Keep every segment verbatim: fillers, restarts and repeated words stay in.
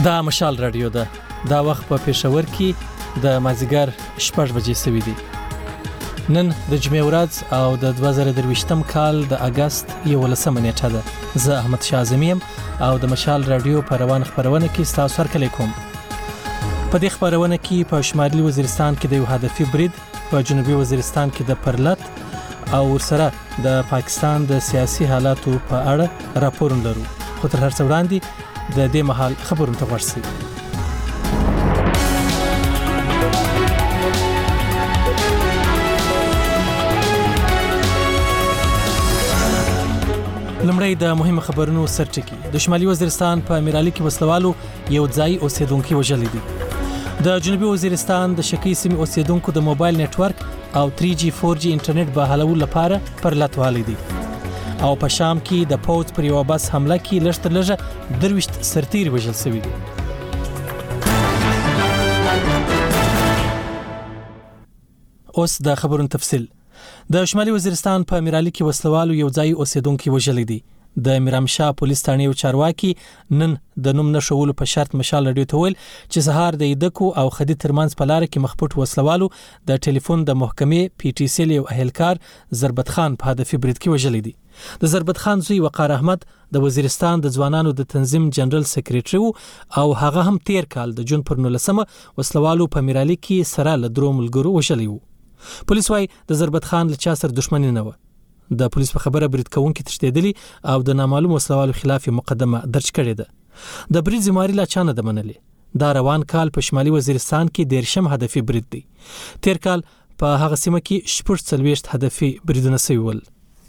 دا مشال رادیو ده. دا وخت په پېښور کې د مازیګر شپږ بجې سوي دي. نن د جمعې ورځ او د دوه زره درویشتم کال د اگست یولسمه نیټه ده. زه احمد شاه اعظمي یم او د مشال رادیو په روان خپرونه کې ستاسو هرکلی کوم. په دې خپرونه کې په شمالي وزیرستان کې د یو هدفي برید، په جنوبي وزیرستان کې د پرلت او ورسره د پاکستان د سیاسي حالاتو په اړه راپورونه لرو. خو تر هر څه وړاندې د دې مهال خبرونه ته غوږ شئ. لمړی د مهمه خبرونو سرټکی. د شمالي وزیرستان په امیرعلي کې وسلوالو یو ځای اوسیدونکو وژلی دي. د جنوبي وزیرستان د شکی سیمې اوسیدونکو د موبایل نتورک او تری جی فور جی انټرنیټ بحالولو لپاره پرلت والی دي. او په شام کې د پوځ پر یو بس حمله کې لږ تر لږه درویشت سرتیري وژل شوي دي. اوس د خبرونو تفصیل. د شمالي وزیرستان په امیرعلي کې وسلوالو یو ځای اوسیدونکو وژلی دي. د میرامشاه پولیس ثانې یو چارواکي نن د نوم نشولو په شرط مشال رادیو ته ویل چې سهار د ایدکو او خدي ترمنځ په لار کې مخپټ وسلوالو د ټلیفون د محکمې پی ټی سی یو اهلکار ضربت خان په هدفي برید کې وژلی دي. د ضربت خان زوی وقار احمد د وزیرستان د ځوانانو د تنظیم جنرال سیکریټري او هغه هم تیر کال د جون پر نولسمه وسلوالو په امیرعلي کې سره له درو ملګرو وژلی وو. پولیس وايي د ضربت خان له چا سره دښمني نه و. د پولیس په خبره برید کوونکي تښتېدلي او د نامعلوم وسلوالو خلاف مقدمه درج کړې ده. د برید ذمہواري لا چا نه ده منلې. دا روان کال په شمالي وزیرستان کې دیرشم هدفي برید دی. تیر کال په هغه سیمه کې شپږ څلوېښت هدفي بریدونه سوي ول.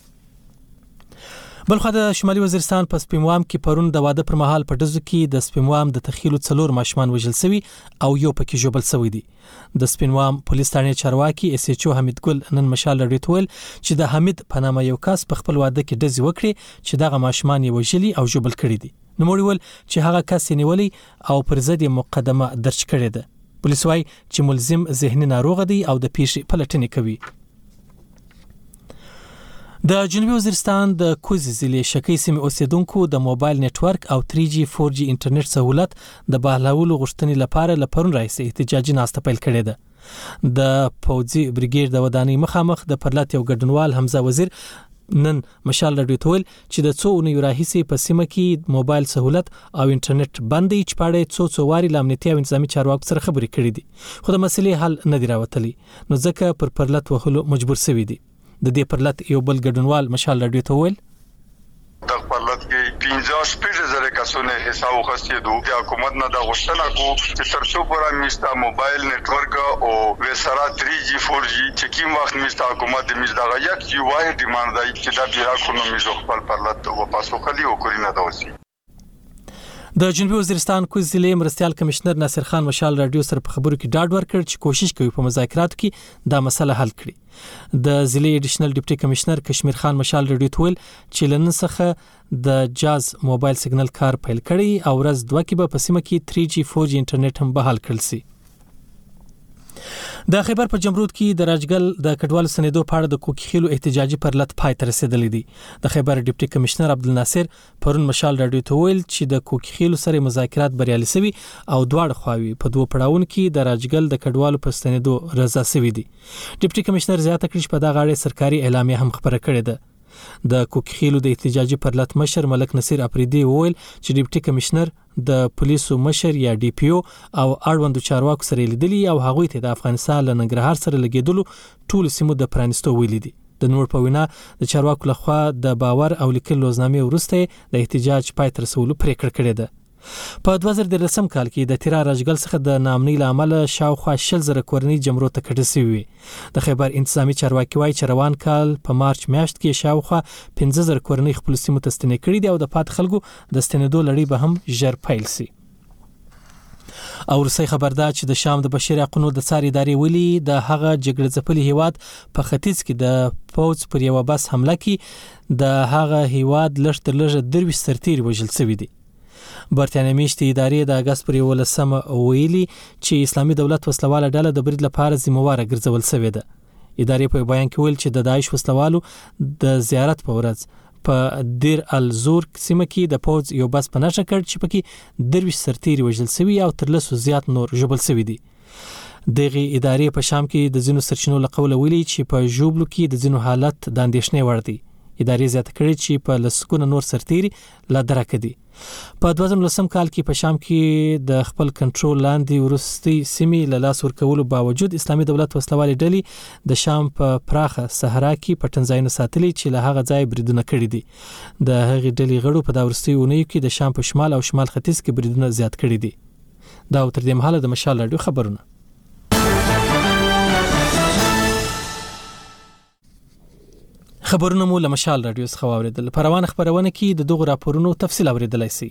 بلخو د شمالي وزیرستان په سپینوام کې پرون د واده پر مهال په ډزو کې د سپینوام د تخیلو څلور ماشومان وژل شوي او یو پکې ژوبل شوی دی. د سپینوام پولیس ثانې چارواکي اس ایچ او حمید ګل نن مشال رادیو ته ویل چې د حمید په نامه یو کس په خپل واده کې ډزې وکړي چې دغه ماشومان یې وژلي او ژوبل کړي دي. نوموړي ویل چې هغه کس یې نیولی او پر ضد یې مقدمه درج کړې ده. پولیس وايي چې ملزم ذهني ناروغه دی او د پیښې پلټنې کوي. د جنوبي وزیرستان د کوزي ضلع شکی سیمې اوسیدونکو د موبایل نتورک او تری جی فور جی انټرنیټ سہولت د بحالولو غوښتنې لپاره له پرون راهیسې احتجاجي ناسته پیل کړې ده. د پوځي بریګیډ د ودانۍ مخامخ د پرلت یو ګډونوال حمزه وزیر نن مشال رادیو ته ویل چې د څو اونیو راهیسې په سیمه کې موبایل سہولت او انټرنیټ بند دی چې په اړه څو څو واري له امنیتي او انتظامي چارواکو سره خبرې کړې دي، خو د مسلې حل نه دی راوتلی، نو ځکه پر پرلت وهلو مجبور شوي دي. د دې پرلت یو بل ګډونوال مشال رادیو ته ویل د پرلت کې پنځه شپږ زره کسونه حساب وخستې دوه د حکومت نه د غوښتنه کو چې ترڅو پورا میستا موبایل نتورک او وسره تری جی فور جی چې کوم وخت میستا حکومت د میز دغه یک چې وای ډیماند دی چې دا بیا کوم میزو خپل پرلت او پاسو خلی او کورینه دوسی. د جنوبي وزیرستان کوز ضلع مرستیال کمشنر ناصر خان مشال رادیو سره په خبرو کې ډاډ ورکړ چې کوشش کوي په مذاکراتو کې دا مسله حل کړي. د ضلع اډیشنل ډیپټي کمشنر کشمیر خان مشال رادیو ته ویل چې لنن څخه د جاز موبایل سیګنل کار پیل کړي او ورځ دوه کې به په سیمه کې تری جی فور جی انټرنیټ هم بحال کړل شي. د خیبر په جمرود کې د راجګل د کډوالو سندو په اړه د کوکخیلو احتجاجي پرلت پای ته رسیدلی دی. د خیبر ډیپټي کمشنر عبدالناصر پرون مشال رادیو ته ویل چې د کوکخیلو سره مذاکرات بریالي شوي او دواړه خواوې په دوه پړاوونو کې د راجګل د کډوالو په سندو رضا شوي دي. ډیپټي کمشنر زیاته کړي چې په دغه اړه سرکاري اعلامیه هم خبره کړې ده. د کوکخیلو د احتجاجي پرلت مشر ملک نصیر اپریدي ویل چې ډیپټي کمشنر د پولیسو مشر یا ډي پی او او اړوندو چارواکو سره لیدلي او هغوی ته د افغانستان له ننګرهار سره لګیدلو ټول سیمو د پرانستو ویلي دي. د نور په وینا د چارواکو لخوا د باور او لیکل لوزنامې وروسته د احتجاج پای ته رسولو پریکړه کړې ده. په دوه زره دولسم کال کې د تیرا راجګل څخه د نامنۍ له امله شاوخوا شل زره کورنۍ جمرو ته کډه شوي. د خیبر انتظامي چارواکي وايي چې روان کال په مارچ میاشت کې شاوخوا پنځه زره کورنۍ خپل سیمو ته ستنې کړي دي او د پات خلکو د ستنېدو لړۍ به هم ژر پیل شي. او روسي خبردار چې د شام د بشري حقوقو د څار ادارې ویلي د هغه جګړه ځپلي هیواد په ختیځ کې د پوځ پر یو بس حمله کې د هغه هیواد لږ تر لږه درویشت سرتیري وژل شوي دي. برتانیې میشتې ادارې د اگست پر یولسمه ویلي چې اسلامي دولت وسلواله ډله د برید لپاره ذمہواره ګرځول شوې ده. ادارې په بیان کې ویل چې د داعش وسلوالو د زیارت په ورځ په دیر الزور سیمه کې د پوز یو بس په نشه کړ چې پکې درویش سرتیري وژل شوي او تر لسو زیات نور ژوبل شوي دي. دغه ادارې په شام کې د ځینو سرچینو له قوله ویلي چې په ژوبلو کې د ځینو حالت د اندېښنې وړ دی. ادارې زیاته کړې چې په لسګونه نور سرتیري لا درکه دي. په دوه زره لسم کال کې په شام کې د خپل کنټرول لاندې ورستي سیمې له لاس ورکولو باوجود اسلامي دولت وسلوالي ډلې د شام په پراخه صحرا کې پټنځایونه ساتلي چې له هغه ځای بریدونه کړي دي. د هغې ډلې غړو په دا ورستي اونیو کې د شام په شمال او شمال ختیځ کې بریدونه زیات کړي دي. دا تر دې مهاله د مشال رادیو خبرونه. خبرونه مو له مشال رادیو څخه واوریدل. په روانه خبرونه کې د دغو راپورونو تفصیل اوریدلای شئ.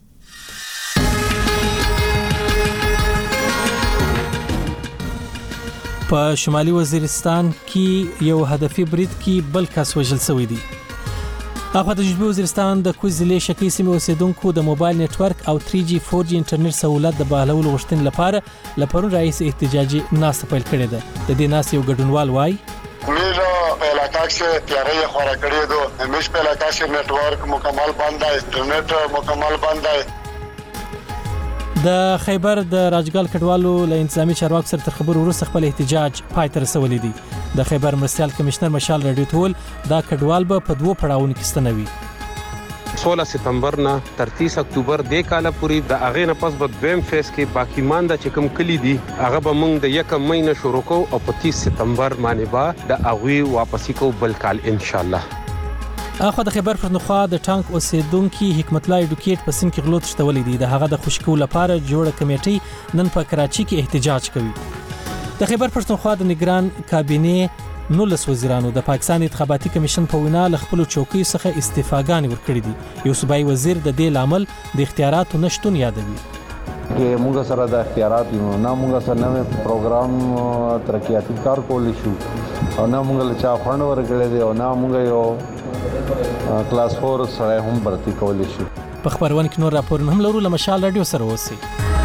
په شمالي وزیرستان کې یو هدفي برید کې بل کس وژل شوی دی. هغه د جنوبي وزیرستان د کوزلې شکی سیمې اوسیدونکو د موبایل نتورک او تھری جی فور جی انټرنیټ سہولت د بهالولو غوښتنې لپاره لپاره رئیس احتجاجي ناسته پیل کړې ده. د دې ناس یو ګډونوال وایي میرا علاقہ سے تیاری خورا کړی دو همیش په علاقہ سے نتورک مکمل بند ہے انټرنیټ مکمل بند ہے. د خیبر د راجګل کډوالو له انتظامی چارواکو سره تر خبرو وروسته خپل احتجاج پای ته رسولی دی. د خیبر مرستیال کمشنر مشال رادیو تول دا کډوال به په دوه پړاوونو کې ستنوي. सोलह सितंबर نه تر तीस اکتوبر د کال پورې د اغه نه پس په دویم فیز کې باقی مانده چې کوم کلی دي هغه به موږ د یکم مهینه شروع کوو او په तीस سپتمبر باندې به د اغه واپسی کوو بل کال ان شاء الله. اخو د خیبر پښتونخوا د ټانک اوسیدونکو حکمت الله ایډوکیټ په سن کې غلط شتولې دي. د هغه د خوشکو لپاره جوړه کمیټي نن په کراچي کې احتجاج کوي. د خیبر پښتونخوا د نگران کابینه نولس وزیرانو د پاکستان انتخاباتي کمیشن په وینا ل خپل چوکۍ څخه استعفاګانې ورکړې دي. یو صوبایي وزیر د دې لامل د اختیاراتو نشټون یادوي. کې موږ سره د اختیارات یو نه موږ سره نوې پروګرام ترقیاتي کار کولی شو او نه موږ له چا فند ورکړی دی او نه موږ یو کلاس فور سره هم برتی کولی شو. په خبرونه کې نور راپورونه هم لرو. له مشال رادیو سره اوسئ.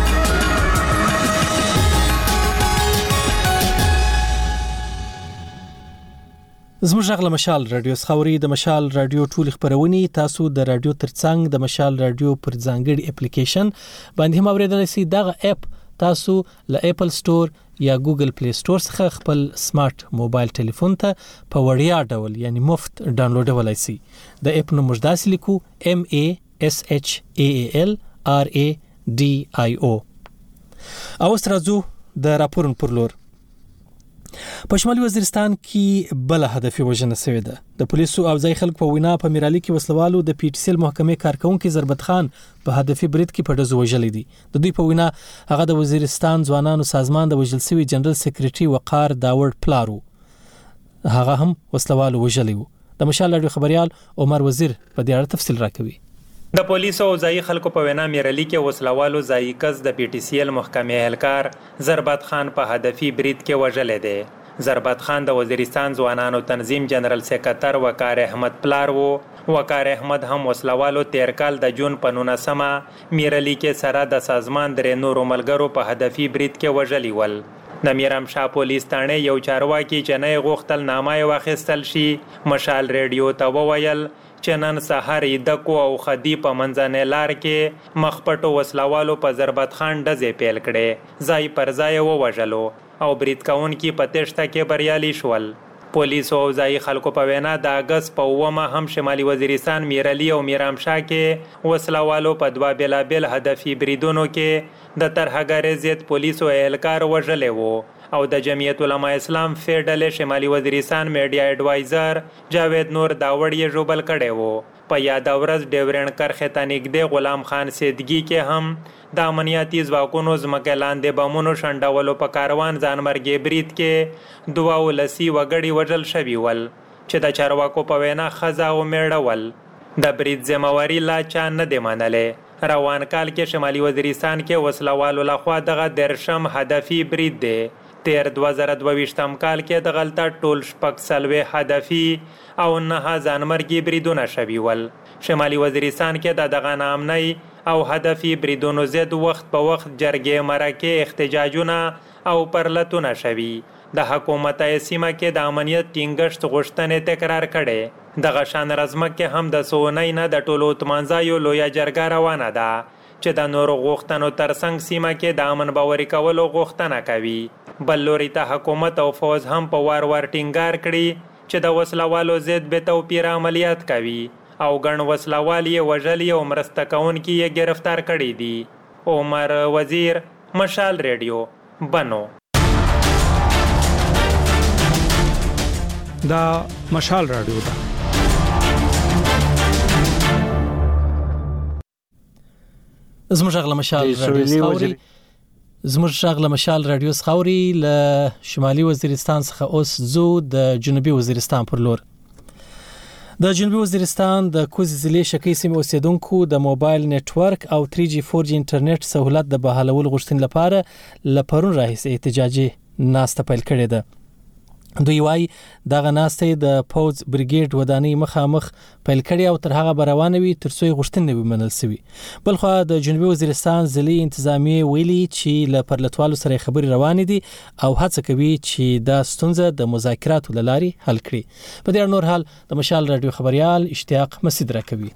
زموږ غږ له مشال رادیو څخه د مشال رادیو ټول خبرونه تاسو د رادیو ترڅنګ د مشال رادیو پر ځانګړي اپلیکیشن باندې هم اوریدلای شئ. دغه اپ تاسو له اپل سٹور یا ګوګل پلی سٹور څخه خپل سمارټ موبایل ټلیفون ته په وړیا ډول یعنی مفت ډاونلوډولای شئ. د اپ نوم مجداسي لیکو M A S H A A L R A D I O. او سترازو د راپورن پر لور. په شمالي وزیرستان کې بل هدف وژنه شوې ده. د پولیسو او ځای خلک په وینا په میرالي کې وسلوالو د پی ټی سی ال محکمې کارکونکو ضربت خان په هدفي برید کې په ډزو وژلې دي. د دوی په وینا هغه د وزیرستان ځوانانو سازمان د وژل شوی جنرال سیکریټري وقار داوود پلارو هغه هم وسلوالو وژلی وو. د مشال رادیو خبريال عمر وزیر په دې اړه تفصیل راکوي. د پولیسو او ځای خلکو په وینا میرالي کې وسلوالو ځای کس د پی ټی سی ال محکمې اهلکار ضربت خان په هدفي برید کې وژلې ده. ضربت خان د وزیرستان ځوانانو تنظیم جنرال سیکریټر وقار احمد پلار وو. وقار احمد هم وسلوالو تیر کال د جون په نولسمه میرالي کې سره د سازمان درې نورو ملګرو په هدفي برید کې وژلي ول. د میرام شاه پولیس تانه یو چارواکي چې نه غوښتل نامه واخیستل شي مشال ریډیو ته وویل چې نن سحر دکو او خدی په منځنۍ لار کې مخپټو وسلوالو په ضربت خان ډزې پیل کړې. ځای پر ځای ووژلو او برید کوونکي په تېښته کې بریالي شول. پولیسو او ځای خلکو په وینا د اګست په اومه هم شمالي وزیرستان میرالي او میرام شاه کې وسلوالو په دوه بېلابېل هدفي بریدونو کې د ترهګرۍ ضد پولیسو اهلکار وژلی وو او د جمعیت علما اسلام فیډرل شمالي وزیرستان میډیا ایډوایزر جاوید نور داوړ یې ژوبل کړی وو. په یاد ورځ ډیورن کرخه ته نږدې غلام خان سیدګي کې هم د امنیتي ځواکونو ځمکې لاندې بمونو شنډولو په کاروان ځانمرګي برید کې دوه ولسي وګړي وژل شوي ول چې د چارواکو په وینا ښځه او میړه ول. د برید ذمہواري لا چا نه دی منلې. روان کال کې شمالي وزیرستان کې وسلوالو لخوا دغه درشم هدفي برید دی. تیر دوه زره دوهویشتم کال کې د غلطه ټول شپږ څلوېښت هدفي او نه ځانمرګي بریدونه شوي ول. شمالي وزیرستان کې د دغه ناامنۍ او هدفي بریدونو ضد وخت په وخت جرګې مرکې احتجاجونه او پرلتونه شوي. د حکومت سیمه کې د امنیت ټینګښت غوښتنې تکرار کړي. دغه شان رزمکه هم د سونۍ نه د ټولو تمانځایو لویه جرګه روانه ده چې د نورو غوښتنو ترڅنګ سیمه کې د امن باوري کولو غوښتنه کوي. بل لوري ته حکومت او فوز هم په وار وار ټینګار کړي چې د وسلوالو ضد بې توپیر عملیات کوي او ګڼ وسلوال یې وژلي او مرسته کوونکي یې ګرفتار کړي دي. عمر وزیر، مشال ریډیو، بنو. دا مشال رادیو ده. زموږ غل مشال رادیو خاوري زموږ غل مشال رادیو خاوري له شمالي وزیرستان څخه اوس زو د جنوبي وزیرستان پر لور. د جنوبي وزیرستان د کوز ضلع شکی سیمې اوسیدونکو د موبایل نتورک او تری جی فور جی انټرنیټ سہولت د بحالول غوښتنې لپاره لپرون راهیسې احتجاجي ناسته پیل کړې ده. دوی وايي دغه ناسته د پوز بریګیډ ودانۍ مخامخ پیل کړي او تر هغه بروانوي ترڅو غوښتنې ومنل شي. بلخو د جنوبي وزیرستان ضلعي انتظامیه ویلي چې له پرلتوالو سره خبري روان دي او هڅه کوي چې دا ستونزه د مذاکراتو لاري حل کړي. په دې نور حال د مشال رادیو خبريال اشتیاق مسعود راکوي.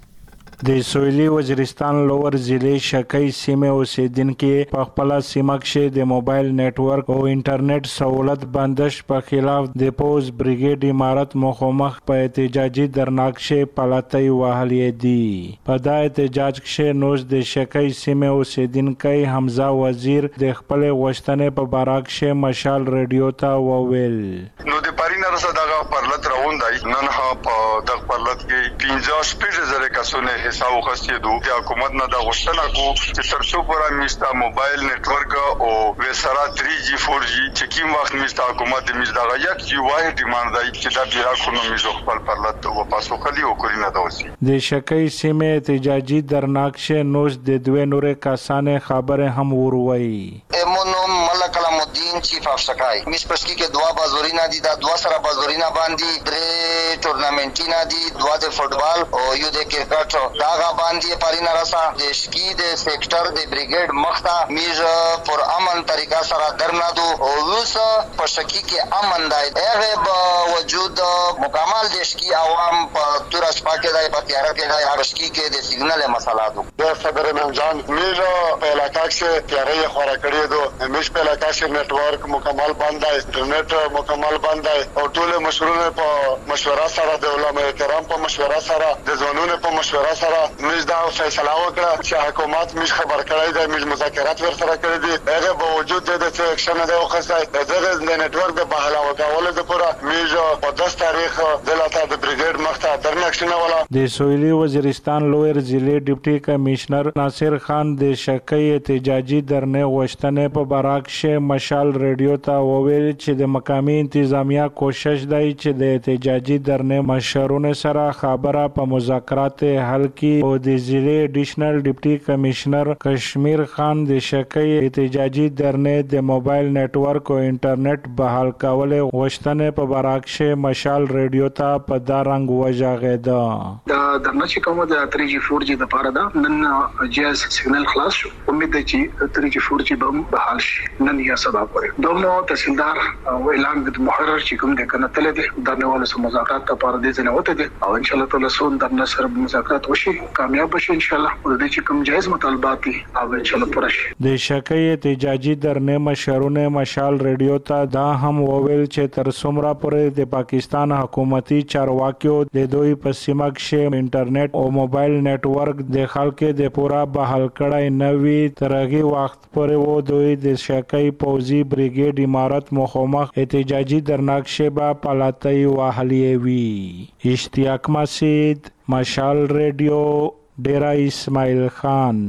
د سویلي وزیرستان لوور ضلع شکی سیمه اوسیدونکو په خپل سیمه کې د موبایل نتورک او انټرنیټ سہولت بندش په خلاف د پوز بریګیډ امارت مخامخ په احتجاجي درناکشه پلاتای وهلې دي. په دا احتجاج کې نوز د شکی سیمه اوسیدونکو حمزه وزیر د خپل غوښتنې په باره کې مشال رادیو ته وویل. نو د پارینه رسا دغه پرلط روان دی نن ها په دغه پرلط کې پنځه شپږ زره کسونه حساب وخستې دو د حکومت نه د غوښتنه کو چې ترڅو پورا میستا موبایل نتورک او وسرا تری جی فور جی چې کوم وخت میستا حکومت میستا یک جی وای ډیماند دی چې دا بیا کوم میزو خپل پرلط او پاسو خلی او کورینه دوسی د شکی سیمه احتجاجي درناکشه نوز د دوه نورې کسانې خبره هم وروي. امونو ملک علامالدین چیف اف شکای میس پرسکی کې دوا بازورینا دي دا دوا سره بازورینا باندې درې ټورنامنټینا دي دوا د فوتبال او یو د کرکټ داغه باندې پارینا رسا د شکی د سېکټر د بریګیډ مختا میز پر امن طریقه سره درنادو او اوس په شکی کې امن دی هغه باوجود مکمل د شکی عوام په تورش پاکه دی په تیار کې دی هغه شکی کې د سیګنال مسله ده. د صدر منجان میز په علاقہ کې تیارې خورا کړې دو میز په علاقہ کې نتورک مکمل بند دی انټرنیټ مکمل بند دی او ټول مشورونه په مشوره سره د علماء کرام په مشوره سره د ځوانونو په مشوره سره موږ دا فیصله وکړه چې حکومت موږ خبر کړی دی موږ مذاکرات ورسره کړی دي هغه باوجود د څه اکشن دی وخصای دغه د نتورک د بحاله کولو لپاره موږ په داس تاریخ د لاته د بریګیډ مخته درنښت نه ولا. د سویلي وزیرستان لویر ضلع ډیپټي کمشنر ناصر خان د شکی احتجاجي درنه غوښتنې په براک شه مشال رادیو ته وویل چې د مقامی انتظامیه کوشش دی چې د احتجاجي درنه مشرونه سره خبره په مذاکرات حل کی او د ضلع ایډیشنل ډیپټي کمشنر کشمیر خان د شکی احتجاجي درنه د موبایل نتورک او انټرنیټ بحال کول غوښتنې په براکشه مشال رادیو ته په دارنګ وژغېده. دا درنه چې کومه د تری جی فور جی د پاره ده نن جیاز سیګنال خلاص شو امید ده چې تری جی فور جی به بحال شي نن یا سبا پورې دومره تحصیلدار او اعلان د محرر چې کوم د کنه تل دي درنه ول سم مذاکرات ته پاره دي نه وته دي او ان شاء الله تعالی سون درنه سره مذاکرات وشي کامیاب بشي ان شاء الله او د چې کوم جایز مطالبات دي او ان شاء الله پوره شي. د شکی احتجاجي درنه مشرونه مشال رادیو ته دا هم وویل چې تر څومره پورې د پاکستان حکومتي چارواکیو د دوی په سیمه کې انټرنیټ او موبایل نتورک د خلکو د پورا بحال کړای نوي ترغي وخت پورې وو دوی د شکی پوزي بریګیډ امارت مخامخ احتجاجي درناکشه با پلاتای وهلې وی. اشتیاق مسعود مشال رادیو ډیرا اسماعیل خان.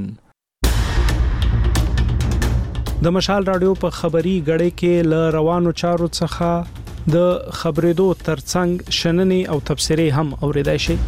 د مشال رادیو په خبري غړې کې ل روانو چارو څخه د خبرېدو ترڅنګ شننې او تبصرې هم اوریدای شي.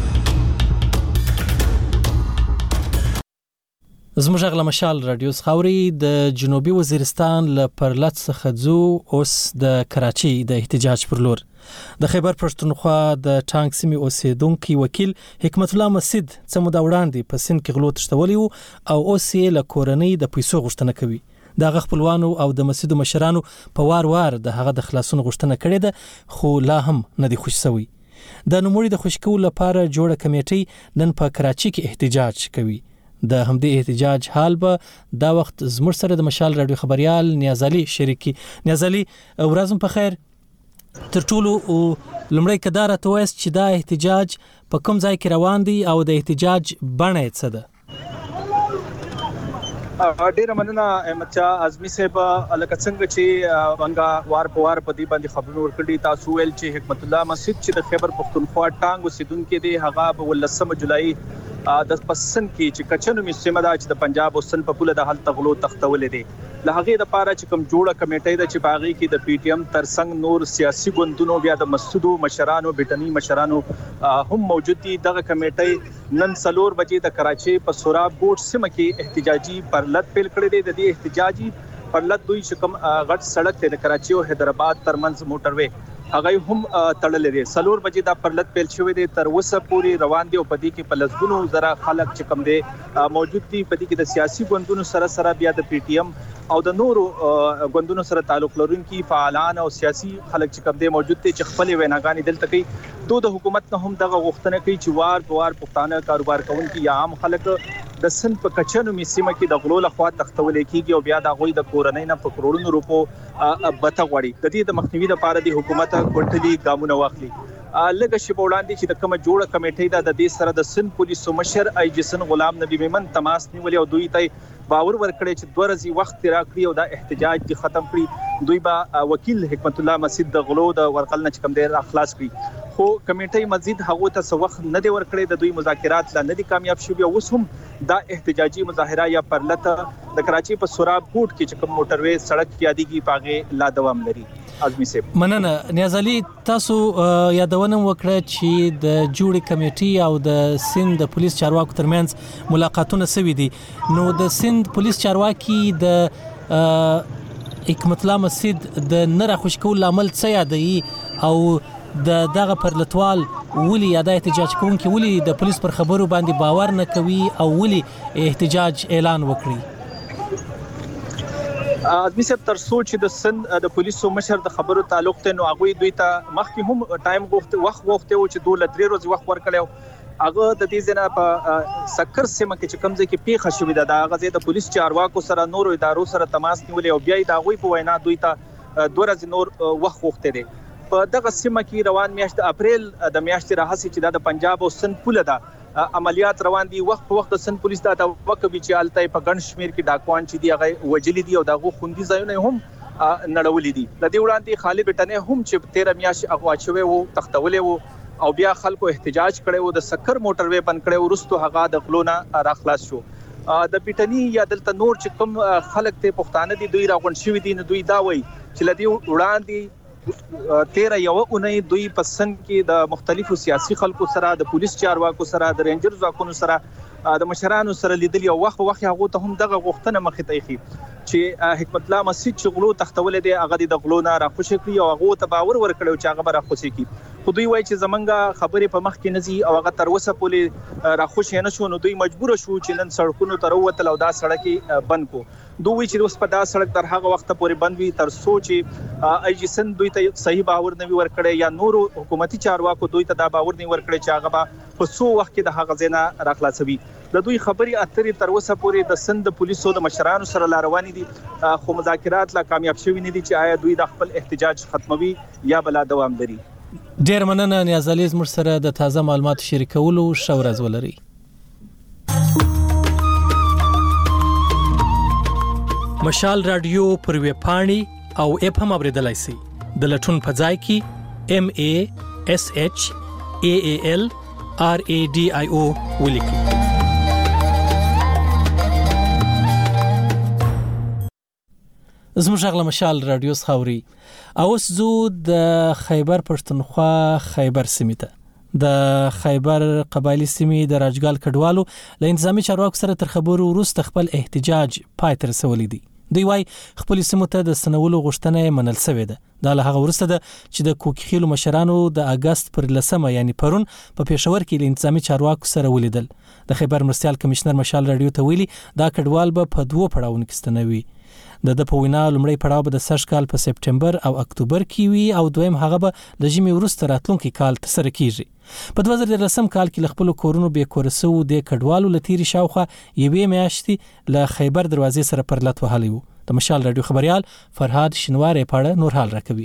زموږ غل مشال رادیو خاوري د جنوبي وزیرستان ل پرلط څخه ځو اوس د کراچي د احتجاج پر لور. د خیبر پښتونخوا د ټانک سیمې اوسیدونکو وکیل حکمت الله مسعود څه موده وړاندې په سند کې غلو تشتولي او اوس یې له کورنۍ د پیسو غوښتنه کوي. د خپلوانو او د مسجد مشرانو په وار وار د هغه د خلاصون غوښتنه کړې ده خو لا هم نه دی خوش شوی. د نوموړي د خوشکول لپاره جوړه کمیټه نن په کراچي کې احتجاج کوي. د همدې احتجاج حال به دا وخت زموږ سره د مشال رادیو خبريال نیاز علي شریکی. نیاز علي ورځم په خیر. تر ټولو لمړی کدار ته وایي چې دا احتجاج په کوم ځای کې روان دی او د احتجاج بڼه څه ده؟ ډیره مننه احمد شاه اعظمي صاحب. لکه څنګه چې ونګه وار په وار په دې باندې خبرونه ورکړي، تاسو ویل چې حکمت الله مسجد چې د خیبر پختونخوا ټانګ اوسیدونکو دی هغه په ولسمه جولای د پسند کې چې کچنو میسمه دا چې د پنجاب او سن په پوله د حل تغلو تختولې دي. له هغه د پاره چې کوم جوړه کمیټه ده چې باغی کې د پی ټی ایم ترڅنګ نور سیاسي ګوندونو بیا د مسعودو مشرانو بټنی مشرانو هم موجود دي. دغه کمیټه نن سلور بجې د کراچي په سوراب بوټ سیمه کې احتجاجي پرلط پیل کړی دی. د دې احتجاجي پرلط دوی چې کوم غټ سړک ته د کراچي او حیدرآباد ترمنځ موټروي هغه هم تړلې دي. سلور بجې دا پرلط پیل شوې دي، تر اوسه پورې روان دي او په دې کې په لسګونو زره خلک چې کوم دي موجود دي. په دې کې د سیاسي ګوندونو سره سره بیا د پی ټی ایم او د نورو ګوندونو سره تعلق لرونکي فعالان او سیاسي خلک چې کوم دي موجود دي چې خپل ویناګانې دلته کوي. دوی د حکومت نه هم دغه غوښتنه کوي چې وار په وار پښتانه کاروبار کوونکي یا عام خلک د سن په کچنو میسمه کې د غلو لخوا تختول کېږي او بیا د غوي د کورنۍ نه په کروڑونو روپو بته غوړي. د دې د مخنیوي لپاره د حکومت کوټلي ګامونه واخلي. لکه شی په وړاندې چې د کومه جوړه کمیټه ده د دې سره د سن پولیسو مشر ای جی سن غلام نبی میمن تماس نیولې او دوی ته باور ورکړی چې دوه ورځې وخت راکړي او دا احتجاج دي ختم کړي. دوی با وکیل حکمت الله مسجد د غلو د ورقل نه کم دی اخلاص کړي، خو کمیټه مزید هغه ته څه وخت نه دی ورکړی. د دوی مذاکرات لا نه دي کامیاب شوي. اوس هم دا احتجاجي مظاهره یا پرلته د کراچي په سوراب کوټ کې چې کوم موټروي سړک یادېږي پاغه لا دوام لري. اعظمي صاحب مننه. نیاز علي تاسو یادونه وکړه چې د جوړې کمیټې او د سند د پولیس چارواکو ترمنځ ملاقاتونه شوي دي. نو د سند پولیس چارواکي د حکمت الله مسجد د نره خوشکول عمل څه یادوي او د دغه پرلطوال ولی یاده احتجاج کوونکي ولی د پولیس پر خبرو باندې باور نه کوي او ولی احتجاج اعلان وکړي؟ اعظمي صاحب تر سوچ د سند د پولیسو مشر د خبرو تعلق ته نو هغه دوی ته مخکې هم ټایم غوښته وخت غوښته او چې دوه لدري ورځې وخت ورکړیو. هغه د دې ځنه په سکر سیمه کې چې کمزې کې پیښه شوې ده د هغه د پولیس چارواکو سره نورو ادارو سره تماس نیولې او بیا د هغه په وینا دوی ته دوه ورځې نور وخت غوښته دي. په دغه سیمه کې روان میاشت د اپریل د میاشتې راهسي چې د پنجاب او سند پوله ده عملیات روان دي. وخت په وخت د سند پولیس دا وکوي چې الته په ګڼ شمیر کې ډاکوان چې دی هغه وجلي دي او دغه خوندي ځایونه هم نړولې دي. د دې وړاندې خالد بټنه هم چې تیرہ میاشت اغوا شوی وو تختولې وو او بیا خلکو احتجاج کړي وو د سکر موټروي بند کړي ورستو هغه د خلونه راخلاص شو. د بټنی یا دلته نور چې کوم خلک ته پښتانه دي دوی راغون شوی دي. دوی دا وایي چې لدی وړاندې تیرہ یو اونۍ دوی پسند کې د مختلفو سیاسي خلکو سره د پولیس چارواکو سره د رینجر ځواکونو سره د مشرانو سره لیدل او وخت وخت هغه ته هم دغه غوښتنه مخې ته ایخي چې حکمت الله مسجد چې غلو تختولې دي هغه د غلو نه راخوشي کړی او هغه ته باور ورکړو چې هغه به راخوشي کی. خو دوی وایي چې زمونږه خبرې په مخ کې نزي او هغه تر اوسه پورې راخوشي نه شو. نو دوی مجبور شو چې نن سړکونو ته وروتل او دا سړک بند کو. دوی چې اوس په دا سړک تر هغه وخت پورې بند وي تر سوچ ای جی سن دوی ته صحیح باور نه ورکړي یا نورو حکومتي چارواکو دوی ته دا باور نه ورکړي چې هغه به په څو وخت کې د هغه ځنه راخلاصوي. د دوی خبري اترې تر اوسه پورې د سند پولیسو د مشرانو سره لا روانې دي، خو مذاکرات لا کامیاب شوي نه دي چې آیا دوی د خپل احتجاج ختموي یا بلا دوام لري. ډیر مننه نیاز علي زموږ سره د تازه معلوماتو شریکولو. ښه ورځ ولرئ. مشال رادیو پر ویب پاڼې او اپ هم اوریدلای شئ. د لټون په ځای کې ام ا اس اچ ا ا ال ار ا ډي آی او ولیکئ. زموږ غلا مشال رادیو خاوري اوس زو د خیبر پښتونخوا خیبر سیمه د خیبر قبایلی سیمه د راجګال کډوالو له انتظامی چارواکو سره تر خبرو وروسته خپل احتجاج پای ته رسولی دی. دوی وايي خپل سیمه ته د سنولو غوښتنه منل شوې ده. دا له هغه وروسته ده چې د کوکخیلو مشرانو د اگست پر لسمه یعنی پرون په پېښور کې له انتظامی چارواکو سره ولیدل. د خیبر مرستيال کمشنر مشال رادیو ته ویلي دا کډوال به په دوه پړاوونو کې ستنوي. د د په وینا لومړی پړاو به د سږ کال په سپټمبر او اکتوبر کې وي او دویم هغه به د ژمي وروسته راتلونکي کال ترسره کیږي. په دوه زره دولسم کال کې خپل کورونو به کورسو د کډوالو لتیری شاوخه یوې میاشتې له خیبر دروازې سره پر لټ وهلی وو. د مشال رادیو خبريال فرهاد شنواری پاړه نور حال راکوي.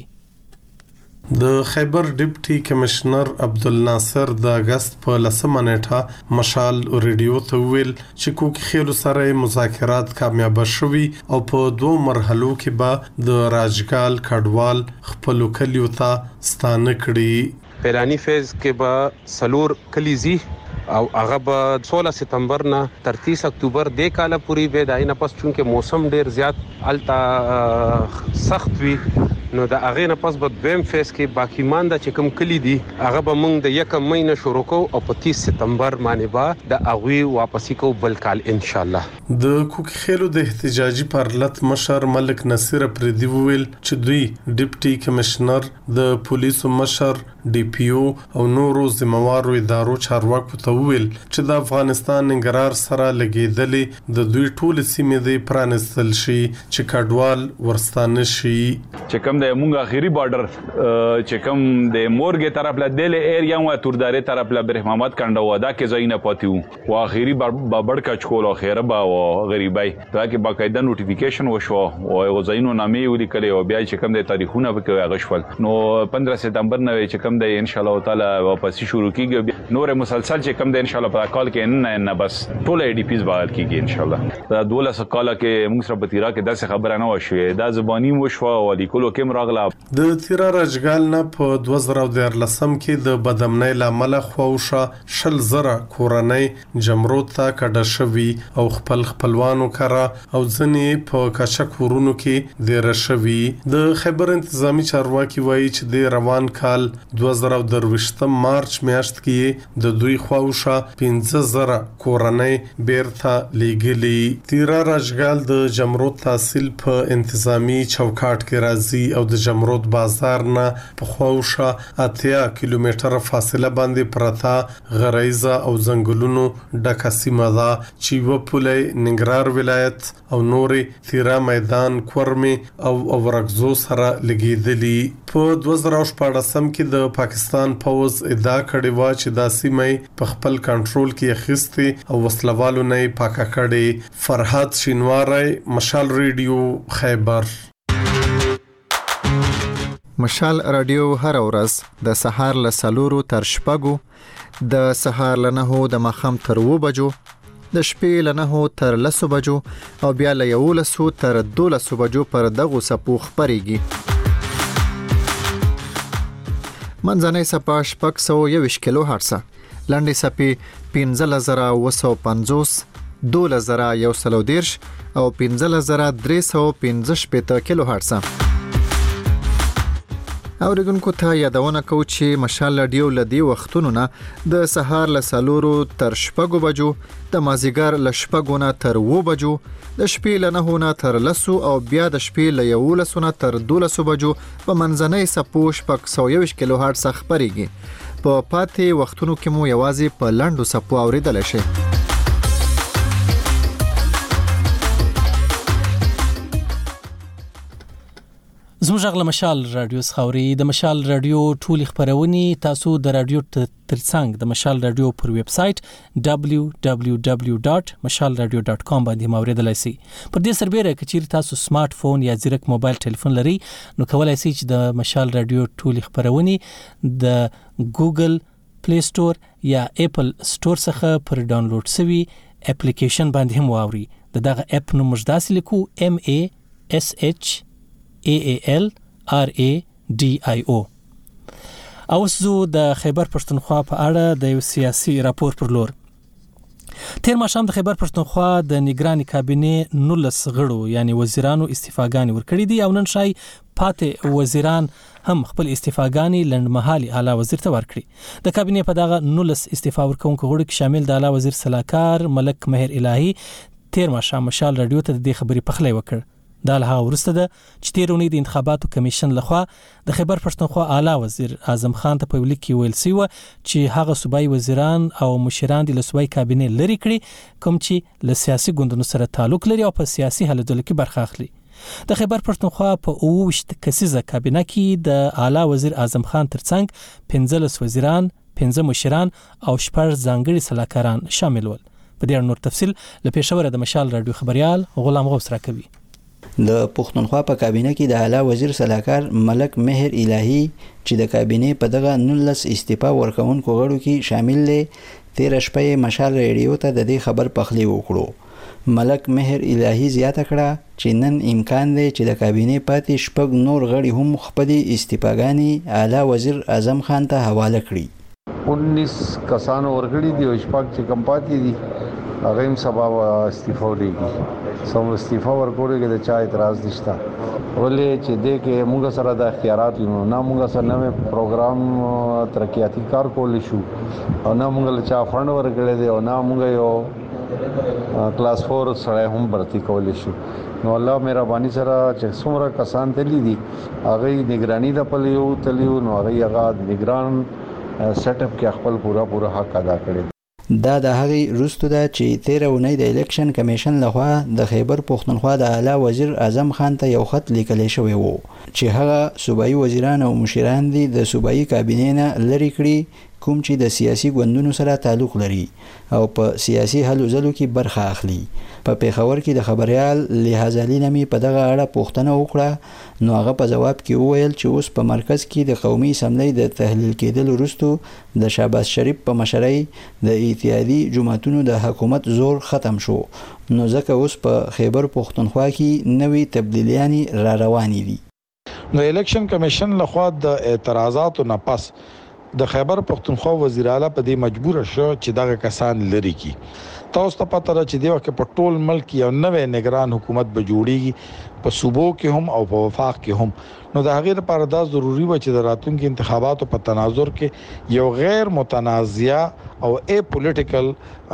د خیبر ډیپټي کمشنر عبدالناصر د اگست په لسمه نیټه مشال ریډیو ته ویل چې کوکي خیلو سره مذاکرات کامیاب شوي او په دوه مرحلو کې به د راجګال کډوال خپل کلیو ته ستانه کړي. پیرانی فیز کې به سلور کلیزي او هغه به سولہ ستمبر نه تر تیس اکتوبر د کال پورې به داینه پس چونکه موسم ډیر زیات التا سخت وي نو د هغه نه پس به دویم فیز کې باقی مانده چې کوم کلی دي هغه به موږ د یکم مهینه شروع کوو او په تیس ستمبر باندې به د هغه واپسی کوو بل کال ان شاء الله. د کوکي خیلو د احتجاجي پرلط مشر ملک نصیر پردی ویل چې دوی ډیپټي کمشنر د پولیسو مشر ډي پي او او نورو ذمہوارو ادارو چارواکو ته ویل چې د افغانستان نګرار سره لګیدلې د دوی ټول سیمې د پرانستل شي چې کډوال ورستانه شي. چې کوم د مونږ اخیری بارډر چې کوم د مورګه طرف له دل ایریا او تورداري طرف له برحمامت کنده ودا کې زینه پاتیو او اخیری بابړ کچکول او خیره با او غریبای دا کې باقاعده نوټیفیکیشن وشو او زینو نامې ولیکلې او بیا چې کوم د تاریخونه په غشول نو پندرہ ستمبر نه چې کوم د ان شاء الله تعالی واپس شروع کیږي نور مسلسل چې کوم د ان شاء الله په کال کې نه نه بس ټول ای ډی پیز بحال کیږي ان شاء الله. دا دولس کال کې موږ سره په تیرا کې داسې خبره نه وشوي دا زبانی وشو او لیکلو کې راغله. د تیرا راجګال نه په دوه زره دولسم کې د بدامنۍ لامل خوښه شل زره کورنۍ جمرود ته کډه شوی او خپل خپلوانو کرا او ځنې په کاچا کورونو کې د رشوي. د خیبر انتظامی چارواکي وایي چې د روان کال دوه زره درويشتم مارچ میاشت کې د دوی خوښه پنځه زره کورنۍ بیرته لېګلي. تیرا راجګال د جمرود تحصیل په انتظامی چوکاټ کې راځي او د جمرود بازار نه په خوښه اتیا کیلومتره فاصله باندې پرتا غریزه او زنګلونو ډکه سیمه ده چې و پولې ننګرهار ولایت او نورې تیرا میدان کورمي او اورګزو سره لګیدلي. په دوه زره شپږم کې د پاکستان پوز ادعا کړې و چې د سیمې په خپل کنټرول کې اخیستي او وسلوالو نه پاکه کړي. فرهاد شینواری مشال ریډیو خیبر. مشال رادیو هر ورځ د سهار له سلورو تر شپږو د سهار له نهو د ماښام تر اوو بجو د شپې له نهو تر لسو بجو او بیا له یولسو تر دولسو بجو پر دغو څپو خپرېږي. منځنۍ څپه شپږ سوه یوویشت کیلو هرټزه، لنډې څپې پنځلس زره اوه سوه پنځوس، دولس زره یو سل او دېرش او پنځلس زره درې سوه پنځه شپېته کیلو هرټزه. اوریدونکو ته یادونه کوو چې مشال رادیو له دې وختونو نه د سهار له څلورو تر شپږو بجو، د مازدیګر له شپږو نه تر اوو بجو، د شپې له نهو نه تر لسو او بیا د شپې له یولسو نه تر دولسو بجو په منځنۍ څپو شپږ سوه یوویشت کیلو هرټز خپرېږي. په پاتې وختونو کې مو یوازې په لنډو څپو اوریدلی شئ. زموږ غږ له مشال رادیو څخه د مشال رادیو ټول خبرونه تاسو د رادیو ترڅنګ د مشال رادیو پر ویب سټ دبليو دبليو دبليو ډاټ مشال رادیو ډاټ کام باندې موریدلای شئ. پر دې سربېره کچیر تاسو سمارټ فون یا ځیرک موبایل ټلیفون لري نو کولای شئ چې د مشال رادیو ټول خبرونه د ګوګل پلی سٹور یا اپل سٹور څخه پر ډاونلوډ شوی اپلیکیشن باندې هم واوري. د دغه اپ نوم مجداسي لیکو ام ای اس اچ A A L R A D I O. اوس زو د خیبر پښتونخوا په اړه د یو سیاسي راپور پر لور. تیر ماښام د خیبر پښتونخوا د نگرانی کابینې نولس غړو یعنی وزیرانو استعفاګانې ورکړې دي او نن شای پاتې وزیران هم خپل استعفاګانې لنډمهالي اعلی وزیر ته ورکړي. د کابینې په دغه نولس استعفا ورکونکو غړو کې شامل د اعلی وزیر صلاحکار ملک مهر الهی تیر ماښام مشال رادیو ته د خبرې پخلی وکړ. دا له ورسته ده چې تیرونی د انتخاباتو کمیشن لخوا د خیبر پښتونخوا اعلی وزیر اعظم خان ته په ویل کې ویل سی و چې هغه صوبایي وزیران او مشران د صوبایي کابینې لري کړي کوم چې له سیاسي ګوندونو سره تعلق لري او په سیاسي هلو ځلو کې برخه اخلي. د خیبر پښتونخوا په اووشت کسیزه کابینه کې د اعلی وزیر اعظم خان ترڅنګ پنځلس وزیران، پنځه مشران او شپږ ځانګړي سلاکاران شامل ول. په دې نور تفصيل له پېښور د مشال رادیو خبريال غلام غوث راکوي. د پښتونخوا په کابینه کې د اعلی وزیر سلاکار ملک مهر الهی چې د کابینه په دغه نولس استعفا ورکوونکو غړو کې شامل دي، تیر شپه مشال ریډیو ته د دې خبر پخلی وکړو. ملک مهر الهی زیاته کړه چې نن امکان دی چې د کابینه پاتې شپږ نور غړي هم خپل استعفاګانی اعلی وزیر اعظم خان ته حواله کړي. उन्नीस کسانو ورغړي دي او شپږ چې کم پاتې دي هغه هم سبا استعفا ورکړي. سم استعفا ورکوړي کې د چا اعتراض نشته، ولې چې دې کې موږ سره د اختیارات نو نه موږ سره نوې پروګرام ترقیاتی کار کول شو او نه موږ له چا فند ورکړي دي او نه موږ یو کلاس فور سره هم برتی کول شو. نو الله مهرباني سره چې څومره کسان تللی دي هغه نگرانی د پلیو تلیو نو هغه هغه نگران سیټ اپ کې خپل پورا پورا حق ادا کړي. دا د هغې وروسته ده چې تیره اونۍ د الیکشن کمیشن لخوا د خیبر پښتونخوا د اعلی وزیر اعظم خان ته یو خط لیکلی شوی و چې هغه صوبایي وزیران او مشران دي د صوبایي کابینې نه لرې کړي کوم چې د سیاسي ګوندونو سره تعلق لري او په سیاسي هلو ځلو کې برخه اخلي. په پیښور کې د خبريال لحاظ علي نمی په دغه اړه پوښتنه وکړه، نو هغه په جواب کې وویل چې اوس په مرکز کې د قومي اسمبلی د تحلیل کېدل وروسته د شهباز شریف په مشرۍ د اتحادي جماعتونو د حکومت زور ختم شو، نو ځکه اوس په خیبر پښتونخوا کې نوې تبدیلیاں را روانې دي. نو الیکشن کمیشن لخوا د اعتراضاتو نه پس د خیبر پښتونخوا وزیر اعلی په دې مجبور شو چې دغه کسان لري کی. تاسو ته پته ده چې دی وخت په ټول ملک یو نوې نگران حکومت به جوړیږي په صوبو کې هم او په وفاق کې هم. نو د هغې لپاره دا ضروری و چې د راتلونکو انتخاباتو په تناظر کې یو غیر متنازع او ای پولیټیکل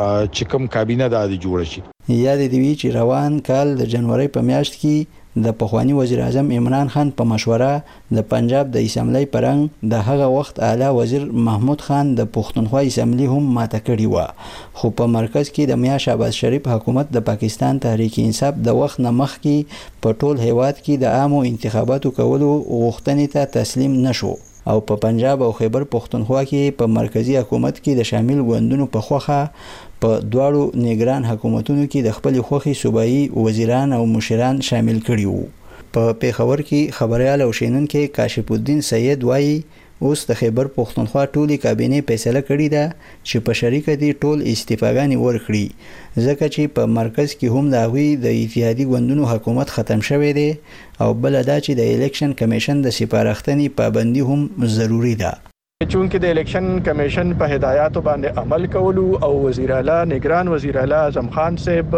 چې کوم کابینه د جوړ شي. یاد دی چې روان کال د جنوري په میاشت کې د پخوانی وزیر اعظم عمران خان په مشوره د پنجاب د اسمبلی پرنګ د هغه وخت اعلی وزیر محمود خان د پښتونخوا اسمبلی هم ماته کړی و، خو په مرکز کې د میا شهباز شریف حکومت د پاکستان تحریک انصاف د وخت نه مخکې په ټول هیواد کې د عامو انتخاباتو کولو غوښتنې ته تسلیم نشو او په پنجاب او خیبر پښتونخوا کې په مرکزی حکومت کې د شامل ګوندونو په خوخه په دواړو نگران حکومتونو کې د خپل خوخي صوبایي وزیران او مشران شامل کړي وو. په پیښور کې خبريال او شینونکو کاشف الدین سید وایي اوس د خیبر پښتونخوا ټولي کابینه فیصله کړې ده چې په شریکه دي ټول استعفاګانی ورکړي، ځکه چې په مرکز کې هم د هغوی د اتحادي ګوندونو حکومت ختم شوی دی او بل دا چې د الیکشن کمیشن د سپارښتنې پابندي هم ضروری ده. چونکه د الیکشن کمیشن په هدایاتو باندې عمل کولو او وزیر اعلی نگران وزیر اعلی اعظم خان صاحب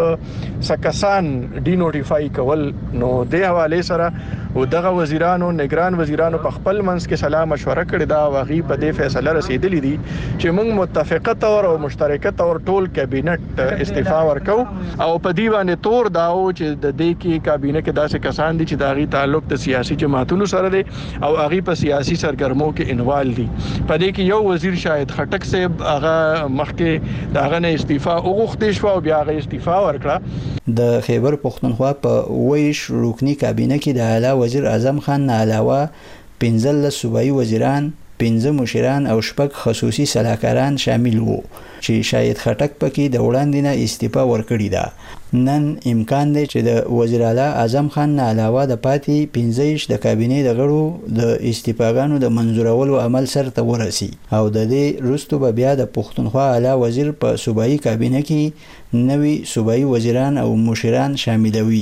سکسان ډی نوټیفای کول، نو د حواله سره او دغه وزیرانو نگران وزیرانو په خپل منځ کې سلام مشوره کړې دا واغي په دې فیصله رسیدلې دي چې موږ متفقه تور او مشترکه تور ټول کابینټ استعفا ورکو او په دی باندې تور داو چې د دې کې کابینه کې داسې کسان دي چې داغي تعلق د سیاسي جماعتونو سره دي او هغه په سیاسي سرګرمو کې انوال دي. په دې کې یو وزیر شاهد خټک صاحب هغه مخکې داغه نه استعفا وغوښتي شو او بیا هغه استعفا ورکړه. د خیبر پښتونخوا په ویش رکنی کابینه کې د اعلی وزیر اعظم خان نه علاوه پنځه صوبایي وزیران، پنځه مشران او شپږ خصوصي سلاکاران شامل وو چې شاهد خټک پکې د وړاندې نه استعفا ورکړی ده. نن امکان دی چې د وزیر اعلی اعظم خان نه علاوه د پاتې پنځه د کابینې د غړو د استعفاګانو د منظورولو عمل سرته ورسي او د دې وروسته به بیا د پښتونخوا اعلی وزیر په صوبایي کابینه کې نوي صوبایي وزیران او مشران شاملوي.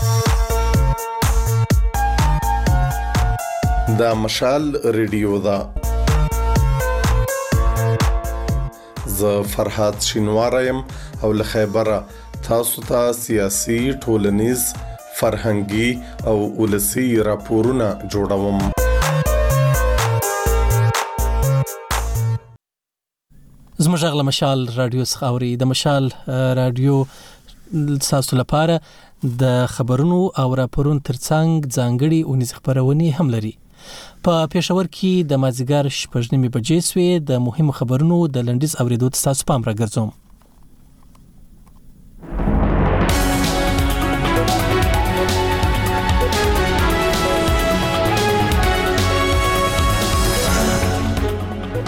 دا مشال ریډیو دا ز فرحات شینوارم او له خیبره تاسو ته سیاسي، ټولنیز، فرهنګي او ولسی راپورونه جوړوم. زموږ غل مشال رادیو څخه د مشال رادیو تاسو لپاره د خبرونو او راپورونو ترڅنګ ځانګړي اونیز خبرونه هم لري. په پېښور کې د مازیګر شپږ نیمې بجې سوې د مهمو خبرونو د لنډیز اوریدو ته تاسو پام راګرځوم.